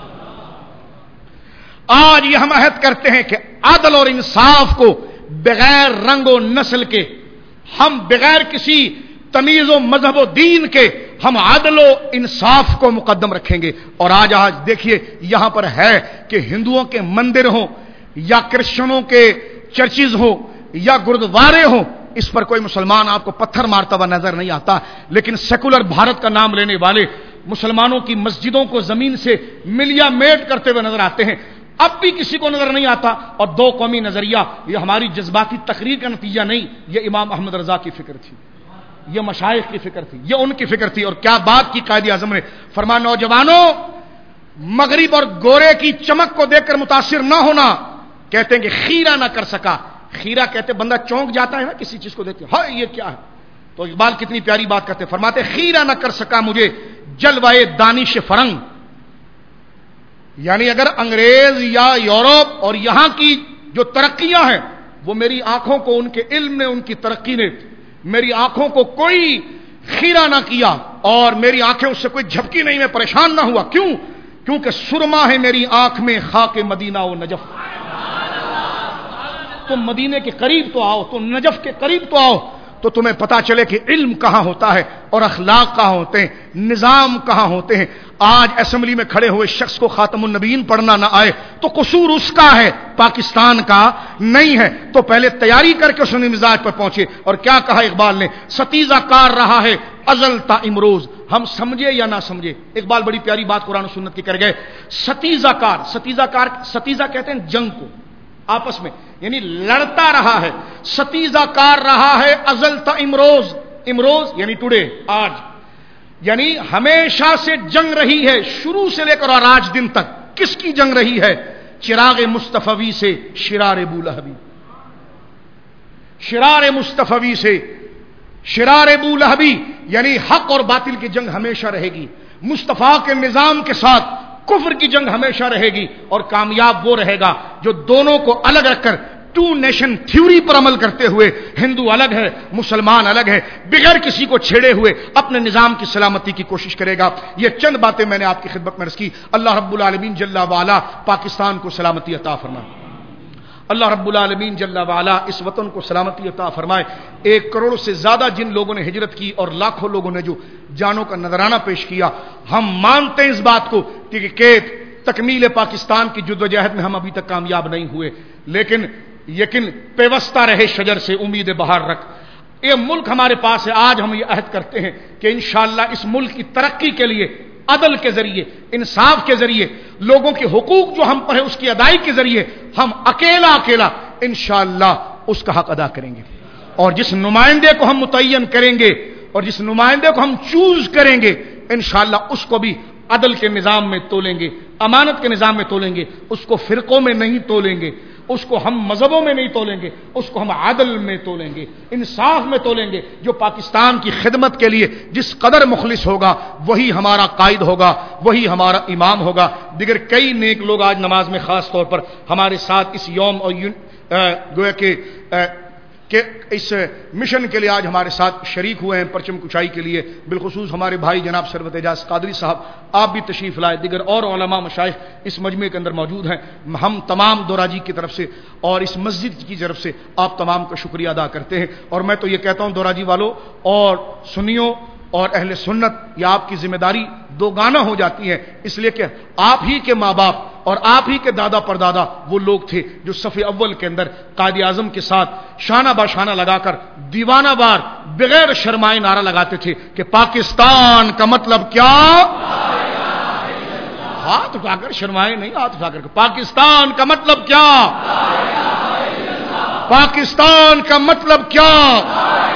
Speaker 1: آج یہ ہم عہد کرتے ہیں کہ عدل اور انصاف کو بغیر رنگ و نسل کے، ہم بغیر کسی تمیز و مذہب و دین کے، ہم عدل و انصاف کو مقدم رکھیں گے۔ اور آج دیکھیے یہاں پر ہے کہ ہندوؤں کے مندر ہوں یا کرسچنوں کے چرچز ہوں یا گردوارے ہوں، اس پر کوئی مسلمان آپ کو پتھر مارتا ہوا نظر نہیں آتا، لیکن سیکولر بھارت کا نام لینے والے مسلمانوں کی مسجدوں کو زمین سے ملیا میٹ کرتے ہوئے نظر آتے ہیں۔ اب بھی کسی کو نظر نہیں آتا۔ اور دو قومی نظریہ یہ ہماری جذباتی تقریر کا نتیجہ نہیں، یہ امام احمد رضا کی فکر تھی، یہ مشائخ کی فکر تھی، یہ ان کی فکر تھی۔ اور کیا بات کی قائد اعظم نے، فرمایا نوجوانوں مغرب اور گورے کی چمک کو دیکھ کر متاثر نہ ہونا، کہتے ہیں کہ خیرہ نہ کر سکا۔ خیرہ کہتے بندہ چونک جاتا ہے نا کسی چیز کو دیکھ کے، ہائے یہ کیا ہے، تو اقبال کتنی پیاری بات کرتے، فرماتے خیرہ نہ کر سکا مجھے جلوائے دانش فرنگ، یعنی اگر انگریز یا یورپ اور یہاں کی جو ترقیاں ہیں وہ میری آنکھوں کو، ان کے علم نے، ان کی ترقی نے میری آنکھوں کو کوئی خیرہ نہ کیا اور میری آنکھیں اس سے کوئی جھپکی نہیں، میں پریشان نہ ہوا، کیوں؟ کیونکہ سرما ہے میری آنکھ میں خاک مدینہ و نجف۔ تم مدینے کے قریب تو آؤ، تم نجف کے قریب تو آؤ، تو تمہیں پتا چلے کہ علم کہاں ہوتا ہے اور اخلاق کہاں ہوتے ہیں، نظام کہاں ہوتے ہیں۔ آج اسمبلی میں کھڑے ہوئے شخص کو خاتم النبیین پڑھنا نہ آئے تو قصور اس کا ہے، پاکستان کا نہیں ہے۔ تو پہلے تیاری کر کے اس نے مزاج پر پہنچے۔ اور کیا کہا اقبال نے، ستیزہ کار رہا ہے ازل تا امروز، ہم سمجھے یا نہ سمجھے۔ اقبال بڑی پیاری بات قرآن و سنت کی کر گئے، ستیزہ کار، ستیزہ کہتے ہیں جنگ کو آپس میں، یعنی لڑتا رہا ہے، ستیزہ کار رہا ہے ازل تا امروز، امروز یعنی ٹوڈے، آج، یعنی ہمیشہ سے جنگ رہی ہے، شروع سے لے کر اور آج دن تک۔ کس کی جنگ رہی ہے؟ چراغ مصطفی سے شرار بولہبی، شرار مصطفی سے شرار بولہبی، یعنی حق اور باطل کی جنگ ہمیشہ رہے گی، مصطفیٰ کے نظام کے ساتھ کفر کی جنگ ہمیشہ رہے گی، اور کامیاب وہ رہے گا جو دونوں کو الگ رکھ کر ٹو نیشن تھیوری پر عمل کرتے ہوئے، ہندو الگ ہے مسلمان الگ ہے، بغیر کسی کو چھیڑے ہوئے اپنے نظام کی سلامتی کی کوشش کرے گا۔ یہ چند باتیں میں نے آپ کی خدمت میں عرض کی۔ اللہ رب العالمین جل وعلا پاکستان کو سلامتی عطا فرمائے، اللہ رب العالمین جل وعلا اس وطن کو سلامتی عطا فرمائے۔ 1 کروڑ سے زیادہ جن لوگوں نے ہجرت کی اور لاکھوں لوگوں نے جو جانوں کا نذرانہ پیش کیا، ہم مانتے ہیں اس بات کو کہ تکمیل پاکستان کی جدوجہد میں ہم ابھی تک کامیاب نہیں ہوئے، لیکن پیوستہ رہے شجر سے امید بہار رکھ۔ یہ ملک ہمارے پاس ہے، آج ہم یہ عہد کرتے ہیں کہ انشاءاللہ اس ملک کی ترقی کے لیے عدل کے ذریعے، انصاف کے ذریعے، لوگوں کے حقوق جو ہم پر ہے اس کی ادائی کے ذریعے ہم اکیلا انشاءاللہ اس کا حق ادا کریں گے۔ اور جس نمائندے کو ہم متعین کریں گے اور جس نمائندے کو ہم چوز کریں گے، انشاءاللہ اس کو بھی عدل کے نظام میں تولیں گے، امانت کے نظام میں تولیں گے، اس کو فرقوں میں نہیں تولیں گے، اس کو ہم مذہبوں میں نہیں تولیں گے، اس کو ہم عدل میں تولیں گے، انصاف میں تولیں گے۔ جو پاکستان کی خدمت کے لیے جس قدر مخلص ہوگا وہی ہمارا قائد ہوگا، وہی ہمارا امام ہوگا۔ دیگر کئی نیک لوگ آج نماز میں خاص طور پر ہمارے ساتھ اس یوم اور گویا کہ اس مشن کے لیے آج ہمارے ساتھ شریک ہوئے ہیں، پرچم کشائی کے لیے، بالخصوص ہمارے بھائی جناب سرورت اعجاز قادری صاحب، آپ بھی تشریف لائے، دیگر اور علماء مشائخ اس مجمع کے اندر موجود ہیں۔ ہم تمام دورہ جی کی طرف سے اور اس مسجد کی طرف سے آپ تمام کا شکریہ ادا کرتے ہیں۔ اور میں تو یہ کہتا ہوں دورہ جی والوں اور سنیوں اور اہل سنت، یہ آپ کی ذمہ داری دو گانا ہو جاتی ہے، اس لیے کہ آپ ہی کے ماں باپ اور آپ ہی کے دادا پردادا وہ لوگ تھے جو صف اول کے اندر قائد اعظم کے ساتھ شانہ باشانہ لگا کر دیوانہ وار بغیر شرمائے نعرہ لگاتے تھے کہ پاکستان کا مطلب کیا، ہاتھ اٹھا کر، شرمائے نہیں، ہاتھ اٹھا کر، پاکستان کا مطلب کیا، پاکستان کا مطلب کیا،